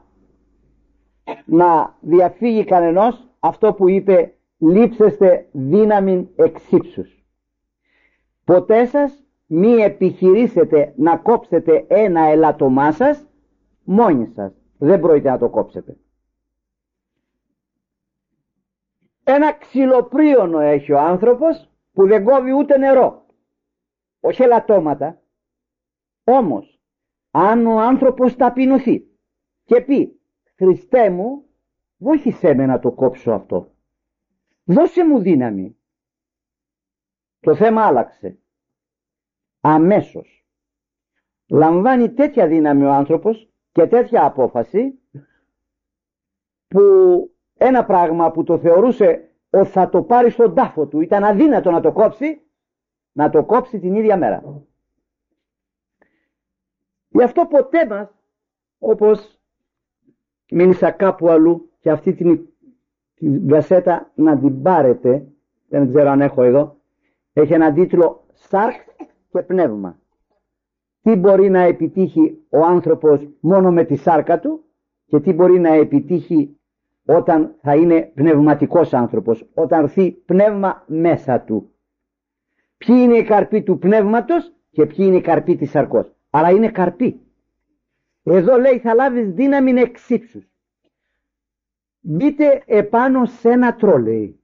να διαφύγει κανενός αυτό που είπε, λείψεστε δύναμην εξ ύψους. Ποτέ σας μη επιχειρήσετε να κόψετε ένα ελάττωμά σας μόνοι σας. Δεν πρόκειται να το κόψετε. Ένα ξυλοπρίωνο έχει ο άνθρωπος που δεν κόβει ούτε νερό, όχι ελαττώματα. Όμως αν ο άνθρωπος ταπεινωθεί και πει, Χριστέ μου, βοήθησέ με να το κόψω αυτό, δώσε μου δύναμη, το θέμα άλλαξε. Αμέσως λαμβάνει τέτοια δύναμη ο άνθρωπος και τέτοια απόφαση, που ένα πράγμα που το θεωρούσε ότι θα το πάρει στον τάφο του, ήταν αδύνατο να το κόψει, να το κόψει την ίδια μέρα. Γι' αυτό ποτέ μας, όπως μίλησα κάπου αλλού, και αυτή την, την γασέτα να την πάρετε, δεν ξέρω αν έχω εδώ, έχει έναν τίτλο «Σάρκ και πνεύμα». Τι μπορεί να επιτύχει ο άνθρωπος μόνο με τη σάρκα του και τι μπορεί να επιτύχει όταν θα είναι πνευματικός άνθρωπος, όταν έρθει πνεύμα μέσα του. Ποιοι είναι οι καρποί του πνεύματος και ποιοι είναι οι καρποί της σαρκός. Αλλά είναι καρποί. Εδώ λέει θα λάβεις δύναμη εξ ύψους. Μπείτε επάνω σε ένα τρόλεϊ,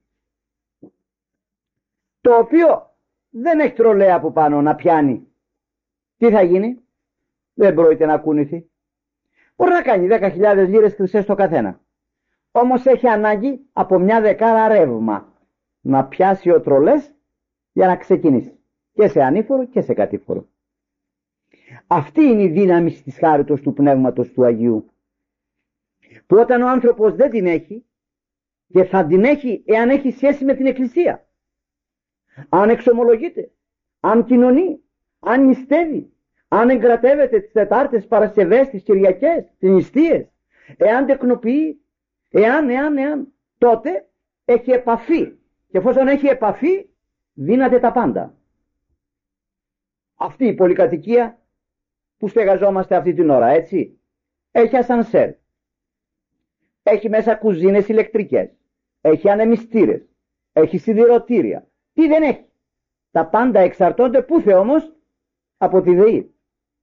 το οποίο δεν έχει τρολέα από πάνω να πιάνει. Τι θα γίνει? Δεν πρόκειται να κουνηθεί. Μπορεί να κάνει δέκα χιλιάδες λίρες χρυσές το καθένα. Όμως έχει ανάγκη από μια δεκάρα ρεύμα να πιάσει ο τρολές για να ξεκινήσει. Και σε ανήφορο και σε κατήφορο. Αυτή είναι η δύναμη της χάριτος του Πνεύματος του Αγίου. Που όταν ο άνθρωπος δεν την έχει, και θα την έχει εάν έχει σχέση με την Εκκλησία, αν εξομολογείται, αν κοινωνεί, αν νηστεύει, αν εγκρατεύεται τις Τετάρτες, Παρασκευές, τις Κυριακές, τις νηστείες, εάν τεκνοποιεί, εάν, εάν, εάν, τότε έχει επαφή. Και εφόσον έχει επαφή, δύναται τα πάντα. Αυτή η πολυκατοικία που στεγαζόμαστε αυτή την ώρα, έτσι, έχει ασανσέρ, έχει μέσα κουζίνες ηλεκτρικές, έχει ανεμιστήρες, έχει σιδηροτήρια. Τι δεν έχει? Τα πάντα εξαρτώνται πούθε όμως? Από τη ΔΕΗ.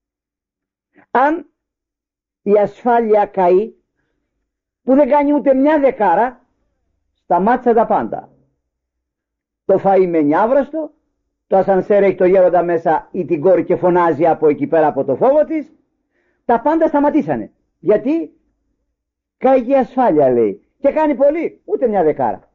Αν η ασφάλεια καεί, που δεν κάνει ούτε μια δεκάρα, σταμάτησε τα πάντα. Το φαΐ με νιάβραστο, το ασανσέρ έχει το γέροντα μέσα ή την κόρη και φωνάζει από εκεί πέρα από το φόβο της. Τα πάντα σταματήσανε. Γιατί? Καίγει η ασφάλεια, λέει. Και κάνει πολύ, ούτε μια δεκάρα.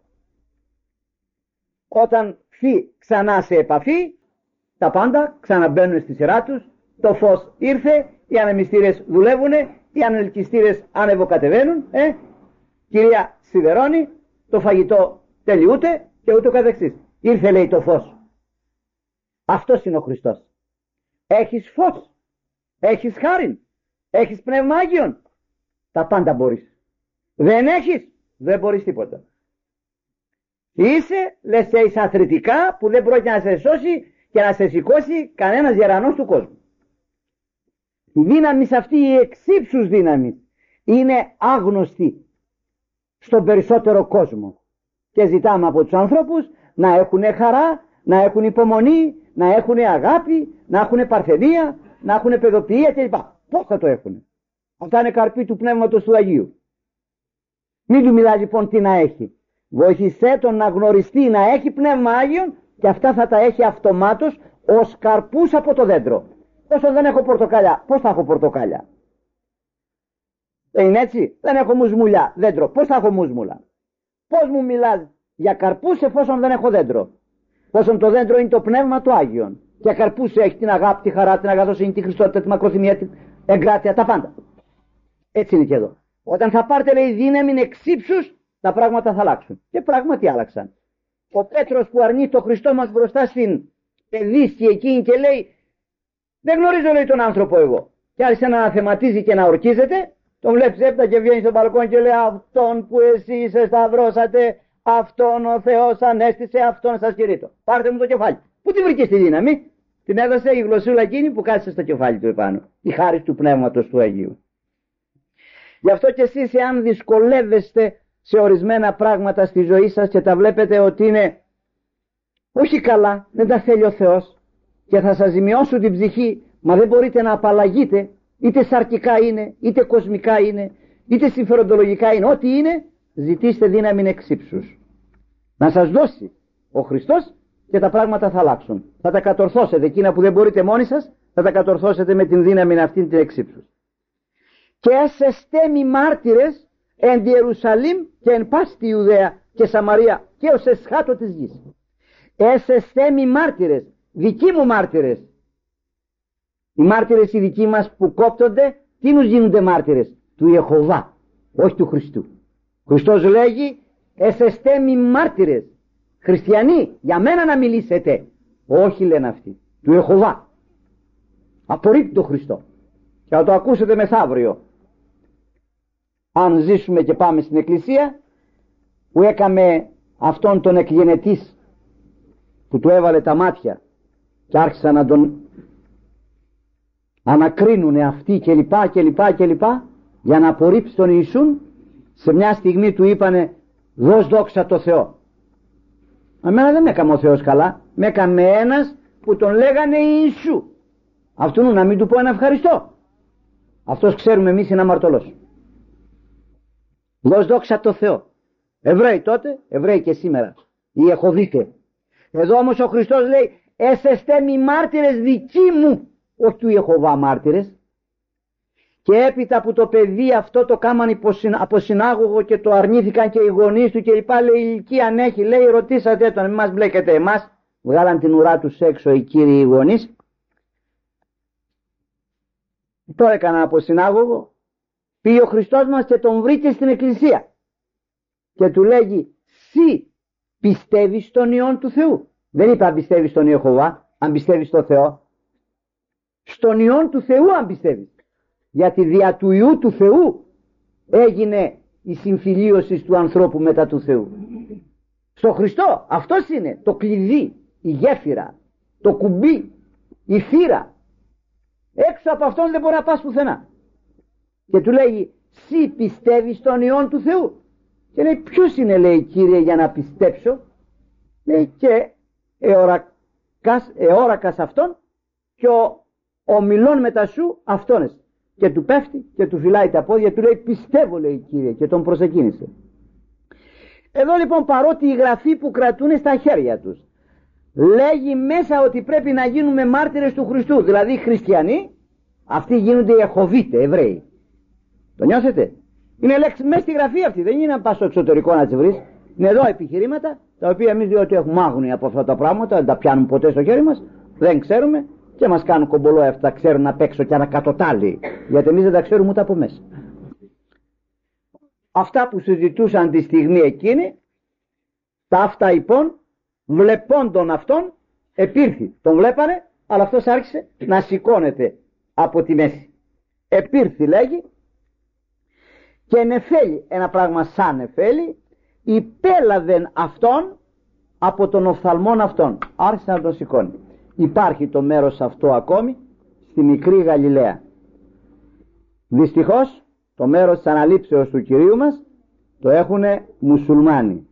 Όταν φύγει ξανά σε επαφή, τα πάντα ξαναμπαίνουν στη σειρά τους. Το φως ήρθε, οι ανεμιστήρες δουλεύουνε, οι ανελκυστήρες ανεβοκατεβαίνουν, ε, κυρία σιδερώνει, το φαγητό τελειούται και ούτω καθεξής. Ήρθε, λέει, το φως. Αυτός είναι ο Χριστός. Έχεις φως, έχεις χάριν, έχεις πνεύμα Άγιον, τα πάντα μπορείς. Δεν έχεις, δεν μπορείς τίποτα. Είσαι, λες, είσαι αθλητικά που δεν πρόκειται να σε σώσει και να σε σηκώσει κανένας γερανός του κόσμου. Η δύναμη σε αυτή, η εξύψους δύναμη, είναι άγνωστη στον περισσότερο κόσμο. Και ζητάμε από τους ανθρώπους να έχουν χαρά, να έχουν υπομονή, να έχουν αγάπη, να έχουν παρθενία, να έχουν παιδοποιία κλπ. Πώς θα το έχουν? Αυτά είναι καρποί του Πνεύματος του Αγίου. Μην του μιλά λοιπόν τι να έχει. Βοήθησέ τον να γνωριστεί, να έχει Πνεύμα Άγιον, και αυτά θα τα έχει αυτομάτως ως καρπούς από το δέντρο. Όσο δεν έχω πορτοκάλια, πώς θα έχω πορτοκάλια? Δεν είναι έτσι? Δεν έχω μουσμουλιά, δέντρο, πώς θα έχω μουσμουλα? Πώς μου μιλάς για καρπούς εφόσον δεν έχω δέντρο? Εφόσον το δέντρο είναι το πνεύμα του Άγιον και καρπούς έχει την αγάπη, τη χαρά, την αγαθοσύνη, τη Χριστότητα, τη μακροθυμία, την εγκράτεια, τα πάντα. Έτσι είναι και εδώ. Όταν θα πάρετε, λέει, δύναμη εξύψους, τα πράγματα θα αλλάξουν. Και πράγματι άλλαξαν. Ο Πέτρος που αρνεί το Χριστό μας μπροστά στην παιδίστη εκείνη και λέει, δεν γνωρίζω, λέει, τον άνθρωπο εγώ. Και άρχισε να αναθεματίζει και να ορκίζεται. Τον βλέπεις έπειτα και βγαίνει στο μπαλκόνι και λέει, αυτόν που εσείς σταυρώσατε, αυτόν ο Θεός ανέστησε, αυτόν σας κηρύττω. Πάρτε μου το κεφάλι. Πού τη βρήκε τη δύναμη? Την έδωσε η γλωσσούλα εκείνη που κάθισε στο κεφάλι του επάνω. Η χάρη του Πνεύματος του Αγίου. Γι' αυτό και εσείς, εάν δυσκολεύεστε σε ορισμένα πράγματα στη ζωή σας και τα βλέπετε ότι είναι όχι καλά, δεν τα θέλει ο Θεός και θα σας ζημιώσουν την ψυχή, μα δεν μπορείτε να απαλλαγείτε, είτε σαρκικά είναι, είτε κοσμικά είναι, είτε συμφεροντολογικά είναι, ό,τι είναι, ζητήστε δύναμη εξύψους. Να σας δώσει ο Χριστός και τα πράγματα θα αλλάξουν. Θα τα κατορθώσετε, εκείνα που δεν μπορείτε μόνοι σας, θα τα κατορθώσετε με την δύναμη αυτήν την εξύψους. Και έσεστε μη μάρτυρες εν Ιερουσαλήμ και εν πάση τη Ιουδαία και Σαμαρία και ως εσχάτω της γης. Έσεστε μη μάρτυρες, δικοί μου μάρτυρες. Οι μάρτυρες οι δικοί μας που κόπτονται, τι τους γίνονται μάρτυρες? Του Ιεχωβά, όχι του Χριστού. Χριστός λέγει, έσεστε μη μάρτυρες. Χριστιανοί, για μένα να μιλήσετε. Όχι, λένε αυτοί, του Ιεχωβά. Απορρίπτει τον Χριστό. Και θα το ακούσετε μεθαύριο. Αν ζήσουμε και πάμε στην εκκλησία, που έκαμε αυτόν τον εκγενετής που του έβαλε τα μάτια και άρχισαν να τον ανακρίνουνε αυτοί και λοιπά και λοιπά και λοιπά, για να απορρίψει τον Ιησούν, σε μια στιγμή του είπανε, δώσ' δόξα το Θεό. Εμένα δεν με έκαμε ο Θεός καλά, με έκαμε ένας που τον λέγανε Ιησού. Αυτόν να μην του πω ένα ευχαριστώ. Αυτός ξέρουμε εμείς είναι αμαρτωλός. Δώσ' δόξα το Θεό. Εβραίοι τότε, Εβραίοι και σήμερα. Ή εχωδείτε. Εδώ όμως ο Χριστός λέει, έσεστε μη μάρτυρες δικοί μου, όχι του Ιεχωβά μάρτυρες. Και έπειτα που το παιδί αυτό το κάμαν από συνάγωγο και το αρνήθηκαν και οι γονείς του και λοιπά, λέει, ηλικία αν έχει, λέει, ρωτήσατε τον, μην μας μπλέκετε εμάς. Βγάλαν την ουρά τους έξω οι κύριοι οι γονείς. Το έκανα από συνάγωγο. Πήγε ο Χριστός μας και τον βρήκε στην εκκλησία και του λέγει, «Συ πιστεύεις στον Υιόν του Θεού?» Δεν είπε αν πιστεύεις στον Ιεχωβά, αν πιστεύεις στον Θεό. Στον Υιόν του Θεού αν πιστεύεις. Γιατί δια του Υιού του Θεού έγινε η συμφιλίωση του ανθρώπου μετά του Θεού. Στο Χριστό, αυτός είναι το κλειδί, η γέφυρα, το κουμπί, η θύρα. Έξω από αυτόν δεν μπορεί να πας πουθενά. Και του λέει, «Συ πιστεύεις στον Υιόν του Θεού?» Και λέει, «Ποιος είναι», λέει, «Κύριε, για να πιστέψω?» Λέει, «Και εωρακάς, εώρακας αυτόν και ο, ο μιλών μετά σου αυτόνες». Και του πέφτει και του φυλάει τα πόδια, του λέει, «Πιστεύω», λέει, «Κύριε», και τον προσεκίνησε. Εδώ λοιπόν, παρότι η γραφή που κρατούν στα χέρια τους λέγει μέσα ότι πρέπει να γίνουμε μάρτυρες του Χριστού, δηλαδή χριστιανοί, αυτοί γίνονται Ιεχωβίτε, Εβραίοι. Το νιώθετε? Είναι λέξη μέσα στη γραφή αυτή, δεν είναι να πας στο εξωτερικό να τις βρεις. Είναι εδώ επιχειρήματα, τα οποία εμείς διότι έχουμε άγνοια από αυτά τα πράγματα, δεν τα πιάνουμε ποτέ στο χέρι μας, δεν ξέρουμε και μας κάνουν κομπολό αυτά, ξέρουν απ' έξω και ανακατοτάλι, γιατί εμείς δεν τα ξέρουμε ούτε από μέσα. Αυτά που συζητούσαν τη στιγμή εκείνη, τα αυτά λοιπόν, βλεπόντων αυτόν, επήρθη. Τον βλέπανε, αλλά αυτός άρχισε να σηκώνεται από τη μέση. Επήρθη, λέγει, και νεφέλη, ένα πράγμα σαν νεφέλη, υπέλαβεν αυτόν από τον οφθαλμόν αυτόν. Άρχισε να τον σηκώνει. Υπάρχει το μέρος αυτό ακόμη στη μικρή Γαλιλαία. Δυστυχώς το μέρος της αναλήψεως του Κυρίου μας το έχουν μουσουλμάνοι.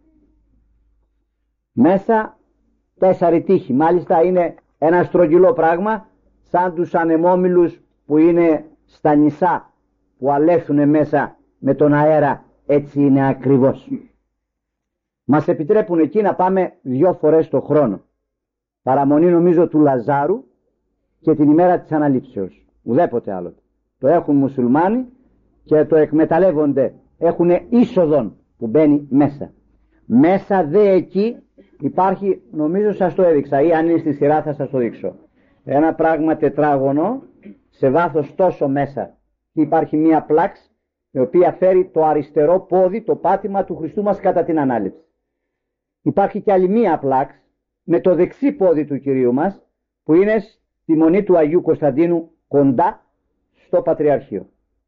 Μέσα τέσσερι τείχοι, μάλιστα είναι ένα στρογγυλό πράγμα σαν τους ανεμόμυλους που είναι στα νησά που αλέθουν μέσα με τον αέρα, έτσι είναι ακριβώς. Μας επιτρέπουν εκεί να πάμε δυο φορές το χρόνο. Παραμονή νομίζω του Λαζάρου και την ημέρα της Αναλήψεως. Ουδέποτε άλλο. Το έχουν μουσουλμάνοι και το εκμεταλλεύονται. Έχουν είσοδον που μπαίνει μέσα. Μέσα δε εκεί υπάρχει, νομίζω σας το έδειξα, ή αν είναι στη σειρά θα σας το δείξω, ένα πράγμα τετράγωνο σε βάθος τόσο μέσα. Και υπάρχει μία πλάξ η οποία φέρει το αριστερό πόδι, το πάτημα του Χριστού μας κατά την Ανάληψη. Υπάρχει και άλλη μία πλάξ με το δεξί πόδι του Κυρίου μας που είναι στη Μονή του Αγίου Κωνσταντίνου κοντά στο Πατριαρχείο.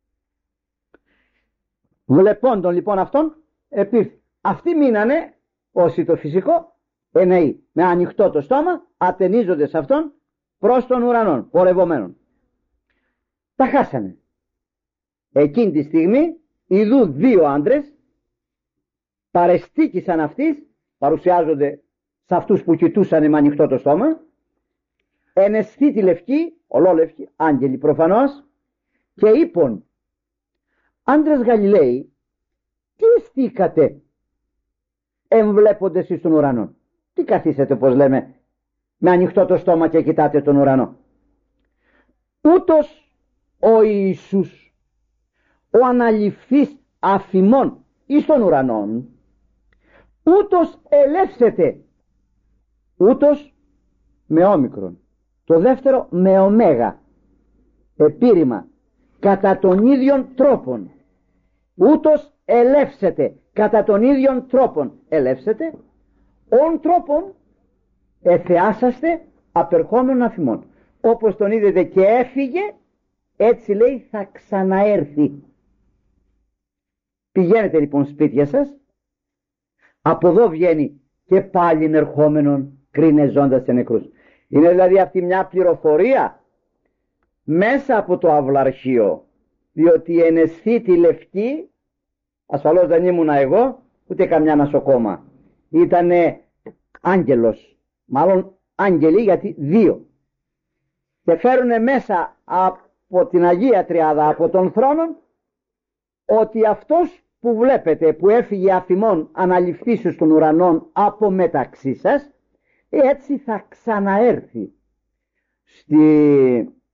Βλεπόντων λοιπόν αυτόν επήρθη. Αυτοί μείνανε όσοι το φυσικό εννοεί με ανοιχτό το στόμα, ατενίζονται σε αυτόν προς τον ουρανόν, πορευομένων. Τα χάσανε. Εκείνη τη στιγμή ειδού δύο άντρες παρεστήκησαν αυτής, παρουσιάζονται σε αυτούς που κοιτούσαν με ανοιχτό το στόμα, εναισθήτη λευκή, ολόλευκη, άγγελοι προφανώς, και είπον, άντρες Γαλιλαίοι, τι εστίκατε εμβλέποντες εις τον ουρανό? Τι καθίσετε, πως λέμε, με ανοιχτό το στόμα και κοιτάτε τον ουρανό? Ούτως ο Ιησούς, ο αναληφθής αφημών εις τον ουρανόν, ούτως ελεύσετε, ούτως με όμικρον, το δεύτερο με ωμέγα, επίρρημα, κατά τον ίδιον τρόπον, ούτως ελεύσετε, κατά τον ίδιον τρόπον ελεύσετε, ον τρόπον εθεάσαστε απερχόμενων αφημών. Όπως τον είδετε και έφυγε, έτσι λέει θα ξαναέρθει. Πηγαίνετε λοιπόν σπίτια σας, από εδώ βγαίνει και πάλι ερχόμενον κρίνε ζώντας σε νεκρούς. Είναι δηλαδή αυτή μια πληροφορία μέσα από το αυλαρχείο, διότι εναισθήτη λευκή, ασφαλώς δεν ήμουνα εγώ ούτε καμιά νοσοκόμα, ήτανε άγγελος, μάλλον άγγελοι, γιατί δύο, και φέρουνε μέσα από την Αγία Τριάδα, από τον θρόνο, ότι αυτός που βλέπετε που έφυγε αφημών αναληφθήσεως των ουρανών από μεταξύ σας, έτσι θα ξαναέρθει. Στη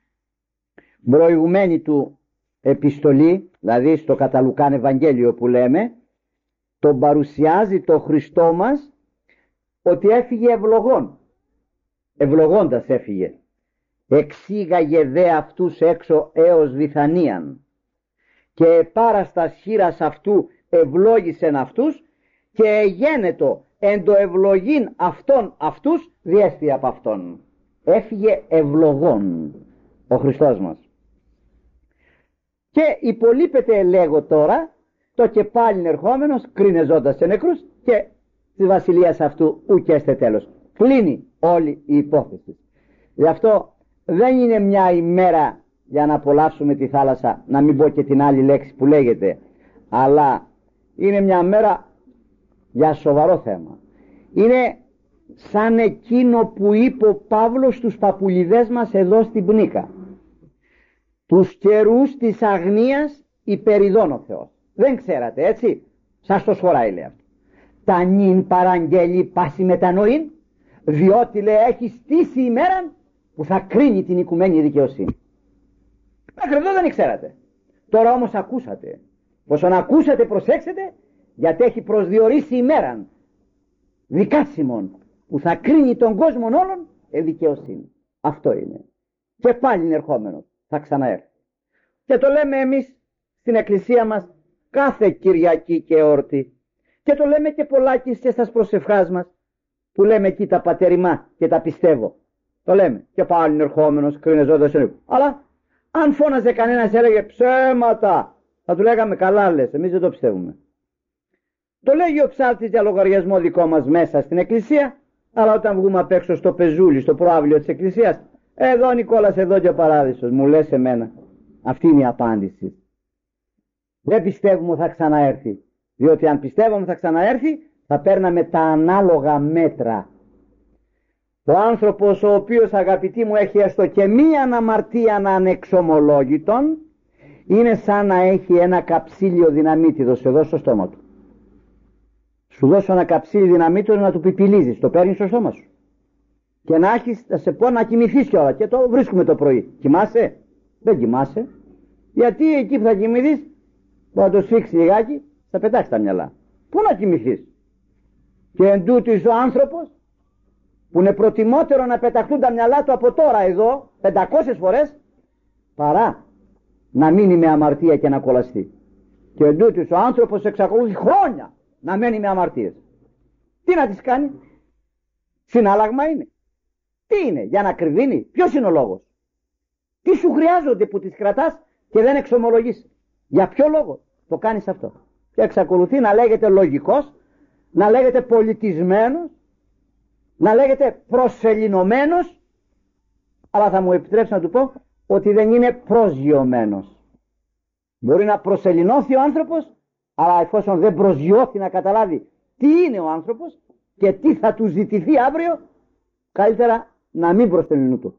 προηγουμένη του επιστολή, δηλαδή στο κατά Λουκάν Ευαγγέλιο που λέμε, τον παρουσιάζει το Χριστό μας ότι έφυγε ευλογών, ευλογώντας έφυγε. Εξήγαγε δε αυτούς έξω έως Βηθανίαν και επάραστας χείρας αυτού ευλόγησεν αυτούς και εγένετο εν το ευλογήν αυτών αυτούς διέστη από αυτόν. Έφυγε ευλογών ο Χριστός μας. Και υπολείπεται λέγω τώρα το και πάλιν ερχόμενος κρίνε ζώντας σε νεκρούς και τη βασιλείας αυτού ουκ έστε τέλος. Κλείνει όλη η υπόθεση. Γι' αυτό δεν είναι μια ημέρα για να απολαύσουμε τη θάλασσα, να μην πω και την άλλη λέξη που λέγεται, αλλά είναι μια μέρα για σοβαρό θέμα. Είναι σαν εκείνο που είπε ο Παύλος στους παπουλιδές μας εδώ στην Πνίκα. Τους καιρούς της αγνίας υπεριδών ο Θεός. Δεν ξέρατε, έτσι, σας το σχωράει λέει αυτό. Τα νυν παραγγέλει πάση μετανοήν, διότι λέει έχει στήσει ημέραν που θα κρίνει την οικουμένη δικαιοσύνη. Μέχρι εδώ δεν ξέρατε. Τώρα όμως ακούσατε. Πόσον ακούσατε προσέξετε, γιατί έχει προσδιορίσει ημέραν δικάσιμον που θα κρίνει τον κόσμο όλων ε, δικαιοσύνη. Αυτό είναι. Και πάλι είναι ερχόμενος. Θα ξαναέρθει. Και το λέμε εμείς στην εκκλησία μας κάθε Κυριακή και όρτη. Και το λέμε και πολλάκις και στα προσευχάς μας που λέμε εκεί τα πατεριμά και τα πιστεύω. Το λέμε και πάλι είναι ερχόμενος, κρίνε ζώντας σε νεκρούς. Αλλά αν φώναζε κανένας έλεγε ψέματα, θα του λέγαμε καλά λες, εμείς δεν το πιστεύουμε. Το λέγει ο ψάλτης για λογαριασμό δικό μας μέσα στην εκκλησία, αλλά όταν βγούμε απ' έξω στο πεζούλι, στο προάβλιο της εκκλησίας, εδώ Νικόλας, εδώ και ο παράδεισος, μου λες εμένα. Αυτή είναι η απάντηση. Δεν πιστεύουμε θα ξαναέρθει, διότι αν πιστεύουμε θα ξαναέρθει θα παίρναμε τα ανάλογα μέτρα. Ο άνθρωπος ο οποίος, αγαπητοί μου, έχει έστω και μία αμαρτία ανεξομολόγητον, είναι σαν να έχει ένα καψίλιο δυναμίτιδο εδώ στο στόμα του. Σου δώσω ένα καψίλιο δυναμίτιδο να του πιπιλίζεις, το παίρνεις στο στόμα σου. Και να έχεις, θα σε πω, να κοιμηθείς κιόλας. Και το βρίσκουμε το πρωί. Κοιμάσαι? Δεν κοιμάσαι. Γιατί εκεί που θα κοιμηθείς, που θα το σφίξει λιγάκι, θα πετάξει τα μυαλά. Πού να κοιμηθείς? Και εν τούτοις ο άνθρωπος, που είναι προτιμότερο να πεταχτούν τα μυαλά του από τώρα εδώ, πεντακόσιες φορές, παρά να μείνει με αμαρτία και να κολλαστεί. Και εν τούτοις ο άνθρωπος εξακολουθεί χρόνια να μένει με αμαρτίες. Τι να τις κάνει? Συνάλλαγμα είναι? Τι είναι? Για να κρυβίνει? Ποιος είναι ο λόγος? Τι σου χρειάζονται που τις κρατάς και δεν εξομολογείς? Για ποιο λόγο το κάνεις αυτό? Και εξακολουθεί να λέγεται λογικός, να λέγεται πολιτισμένος, να λέγεται προσεληνωμένος, αλλά θα μου επιτρέψει να του πω ότι δεν είναι προσγειωμένος. Μπορεί να προσεληνώθει ο άνθρωπος, αλλά εφόσον δεν προσγειώθει να καταλάβει τι είναι ο άνθρωπος και τι θα του ζητηθεί αύριο, καλύτερα να μην προσεληνωθεί.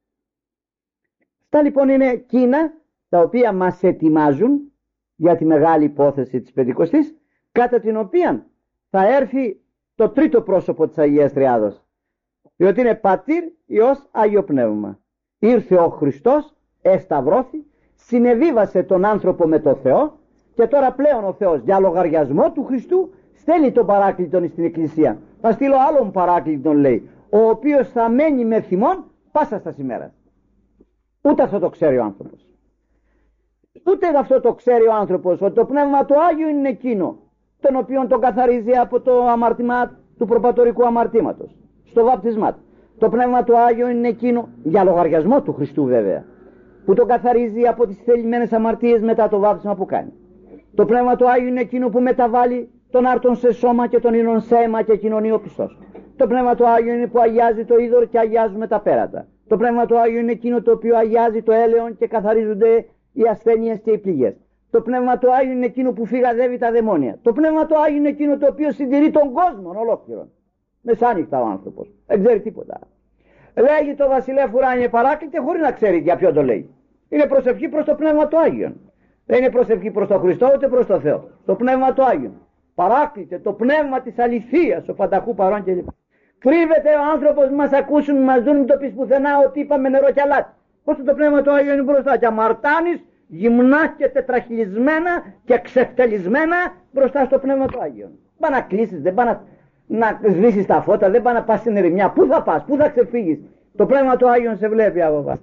Αυτά λοιπόν είναι εκείνα τα οποία μας ετοιμάζουν για τη μεγάλη υπόθεση της Πεντηκοστής, κατά την οποία θα έρθει το τρίτο πρόσωπο της Αγίας Τριάδος, διότι είναι Πατήρ, Υιός, Άγιο Πνεύμα. Ήρθε ο Χριστός, εσταυρώθη, συνεβίβασε τον άνθρωπο με το Θεό και τώρα πλέον ο Θεός για λογαριασμό του Χριστού στέλνει τον παράκλητον στην Εκκλησία. Θα στείλω άλλον παράκλητον, λέει, ο οποίος θα μένει με θυμόν πάσα στα ημέρα. Ούτε αυτό το ξέρει ο άνθρωπος. Ούτε αυτό το ξέρει ο άνθρωπος, ότι το Πνεύμα του Άγιου είναι εκείνο τον οποίον τον καθαρίζει από το αμαρτημά του προπατορικού αμαρτήματος στο βάπτισμά του. Το Πνεύμα του Άγιου είναι εκείνο, για λογαριασμό του Χριστού βέβαια, που τον καθαρίζει από τις θελημένες αμαρτίες μετά το βάπτισμα που κάνει. Το Πνεύμα του Άγιου είναι εκείνο που μεταβάλλει τον άρτον σε σώμα και τον ίνον σε αίμα και κοινωνεί ο πιστός. Το Πνεύμα του Άγιου είναι που αγιάζει το είδωρ και αγιάζουμε τα πέρατα. Το Πνεύμα του Άγιου είναι εκείνο το οποίο αγιάζει το έλεον και καθαρίζονται οι ασθένειες και οι πληγές. Το Πνεύμα του Άγιου είναι εκείνο που φυγαδεύει τα δαιμόνια. Το Πνεύμα του Άγιου είναι εκείνο το οποίο συντηρεί τον κόσμο ολόκληρο. Μεσάνυχτα ο άνθρωπος. Δεν ξέρει τίποτα. Λέγει το βασιλεύ ουράνιε παράκλητε χωρίς να ξέρει για ποιον το λέει. Είναι προσευχή προς το Πνεύμα του Άγιον. Δεν είναι προσευχή προς τον Χριστό ούτε προς τον Θεό. Το Πνεύμα του Άγιον. Παράκλητε το πνεύμα της αληθείας, ο πανταχού παρών κλπ. Κρύβεται ο άνθρωπος, μας ακούσουν, μας δουν, μην το πεις πουθενά ότι είπαμε νερό και αλάτι. Όσο το Πνεύμα του Άγιον είναι μπροστά και αμαρτάνεις γυμνά και τετραχυλισμένα και ξεφτελισμένα μπροστά στο Πνεύμα του Άγιον. Πά να κλείσεις, δεν πά να, να σβήσεις τα φώτα, δεν πά να πας στην ερημιά. Πού θα πας, πού θα ξεφύγεις? Το Πνεύμα του Άγιον σε βλέπει από πάνω.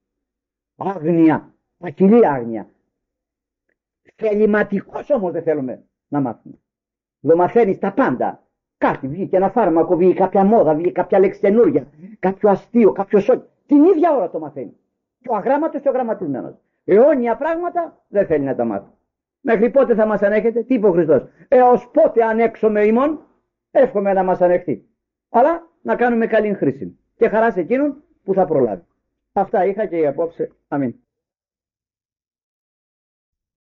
Άγνοια, πακυλή άγνοια. Θεληματικός όμως δεν θέλουμε να μάθουμε. Εδώ μαθαίνεις τα πάντα. Κάτι βγήκε ένα φάρμακο, βγήκε κάποια μόδα, βγήκε κάποια λέξη καινούρια, κάποιο αστείο, κάποιο σοκ. Την ίδια ώρα το μαθαίνει. Και ο αγράμματος και ο γραμματισμένος. Αιώνια πράγματα δεν θέλει να τα μάθει. Μέχρι πότε θα μας ανέχεται? Τι είπε ο Χριστός? Έως πότε ανέξομαι ημών? Εύχομαι να μας ανεχθεί. Αλλά να κάνουμε καλή χρήση. Και χαρά σε εκείνον που θα προλάβει. Αυτά είχα και η απόψε. Αμήν.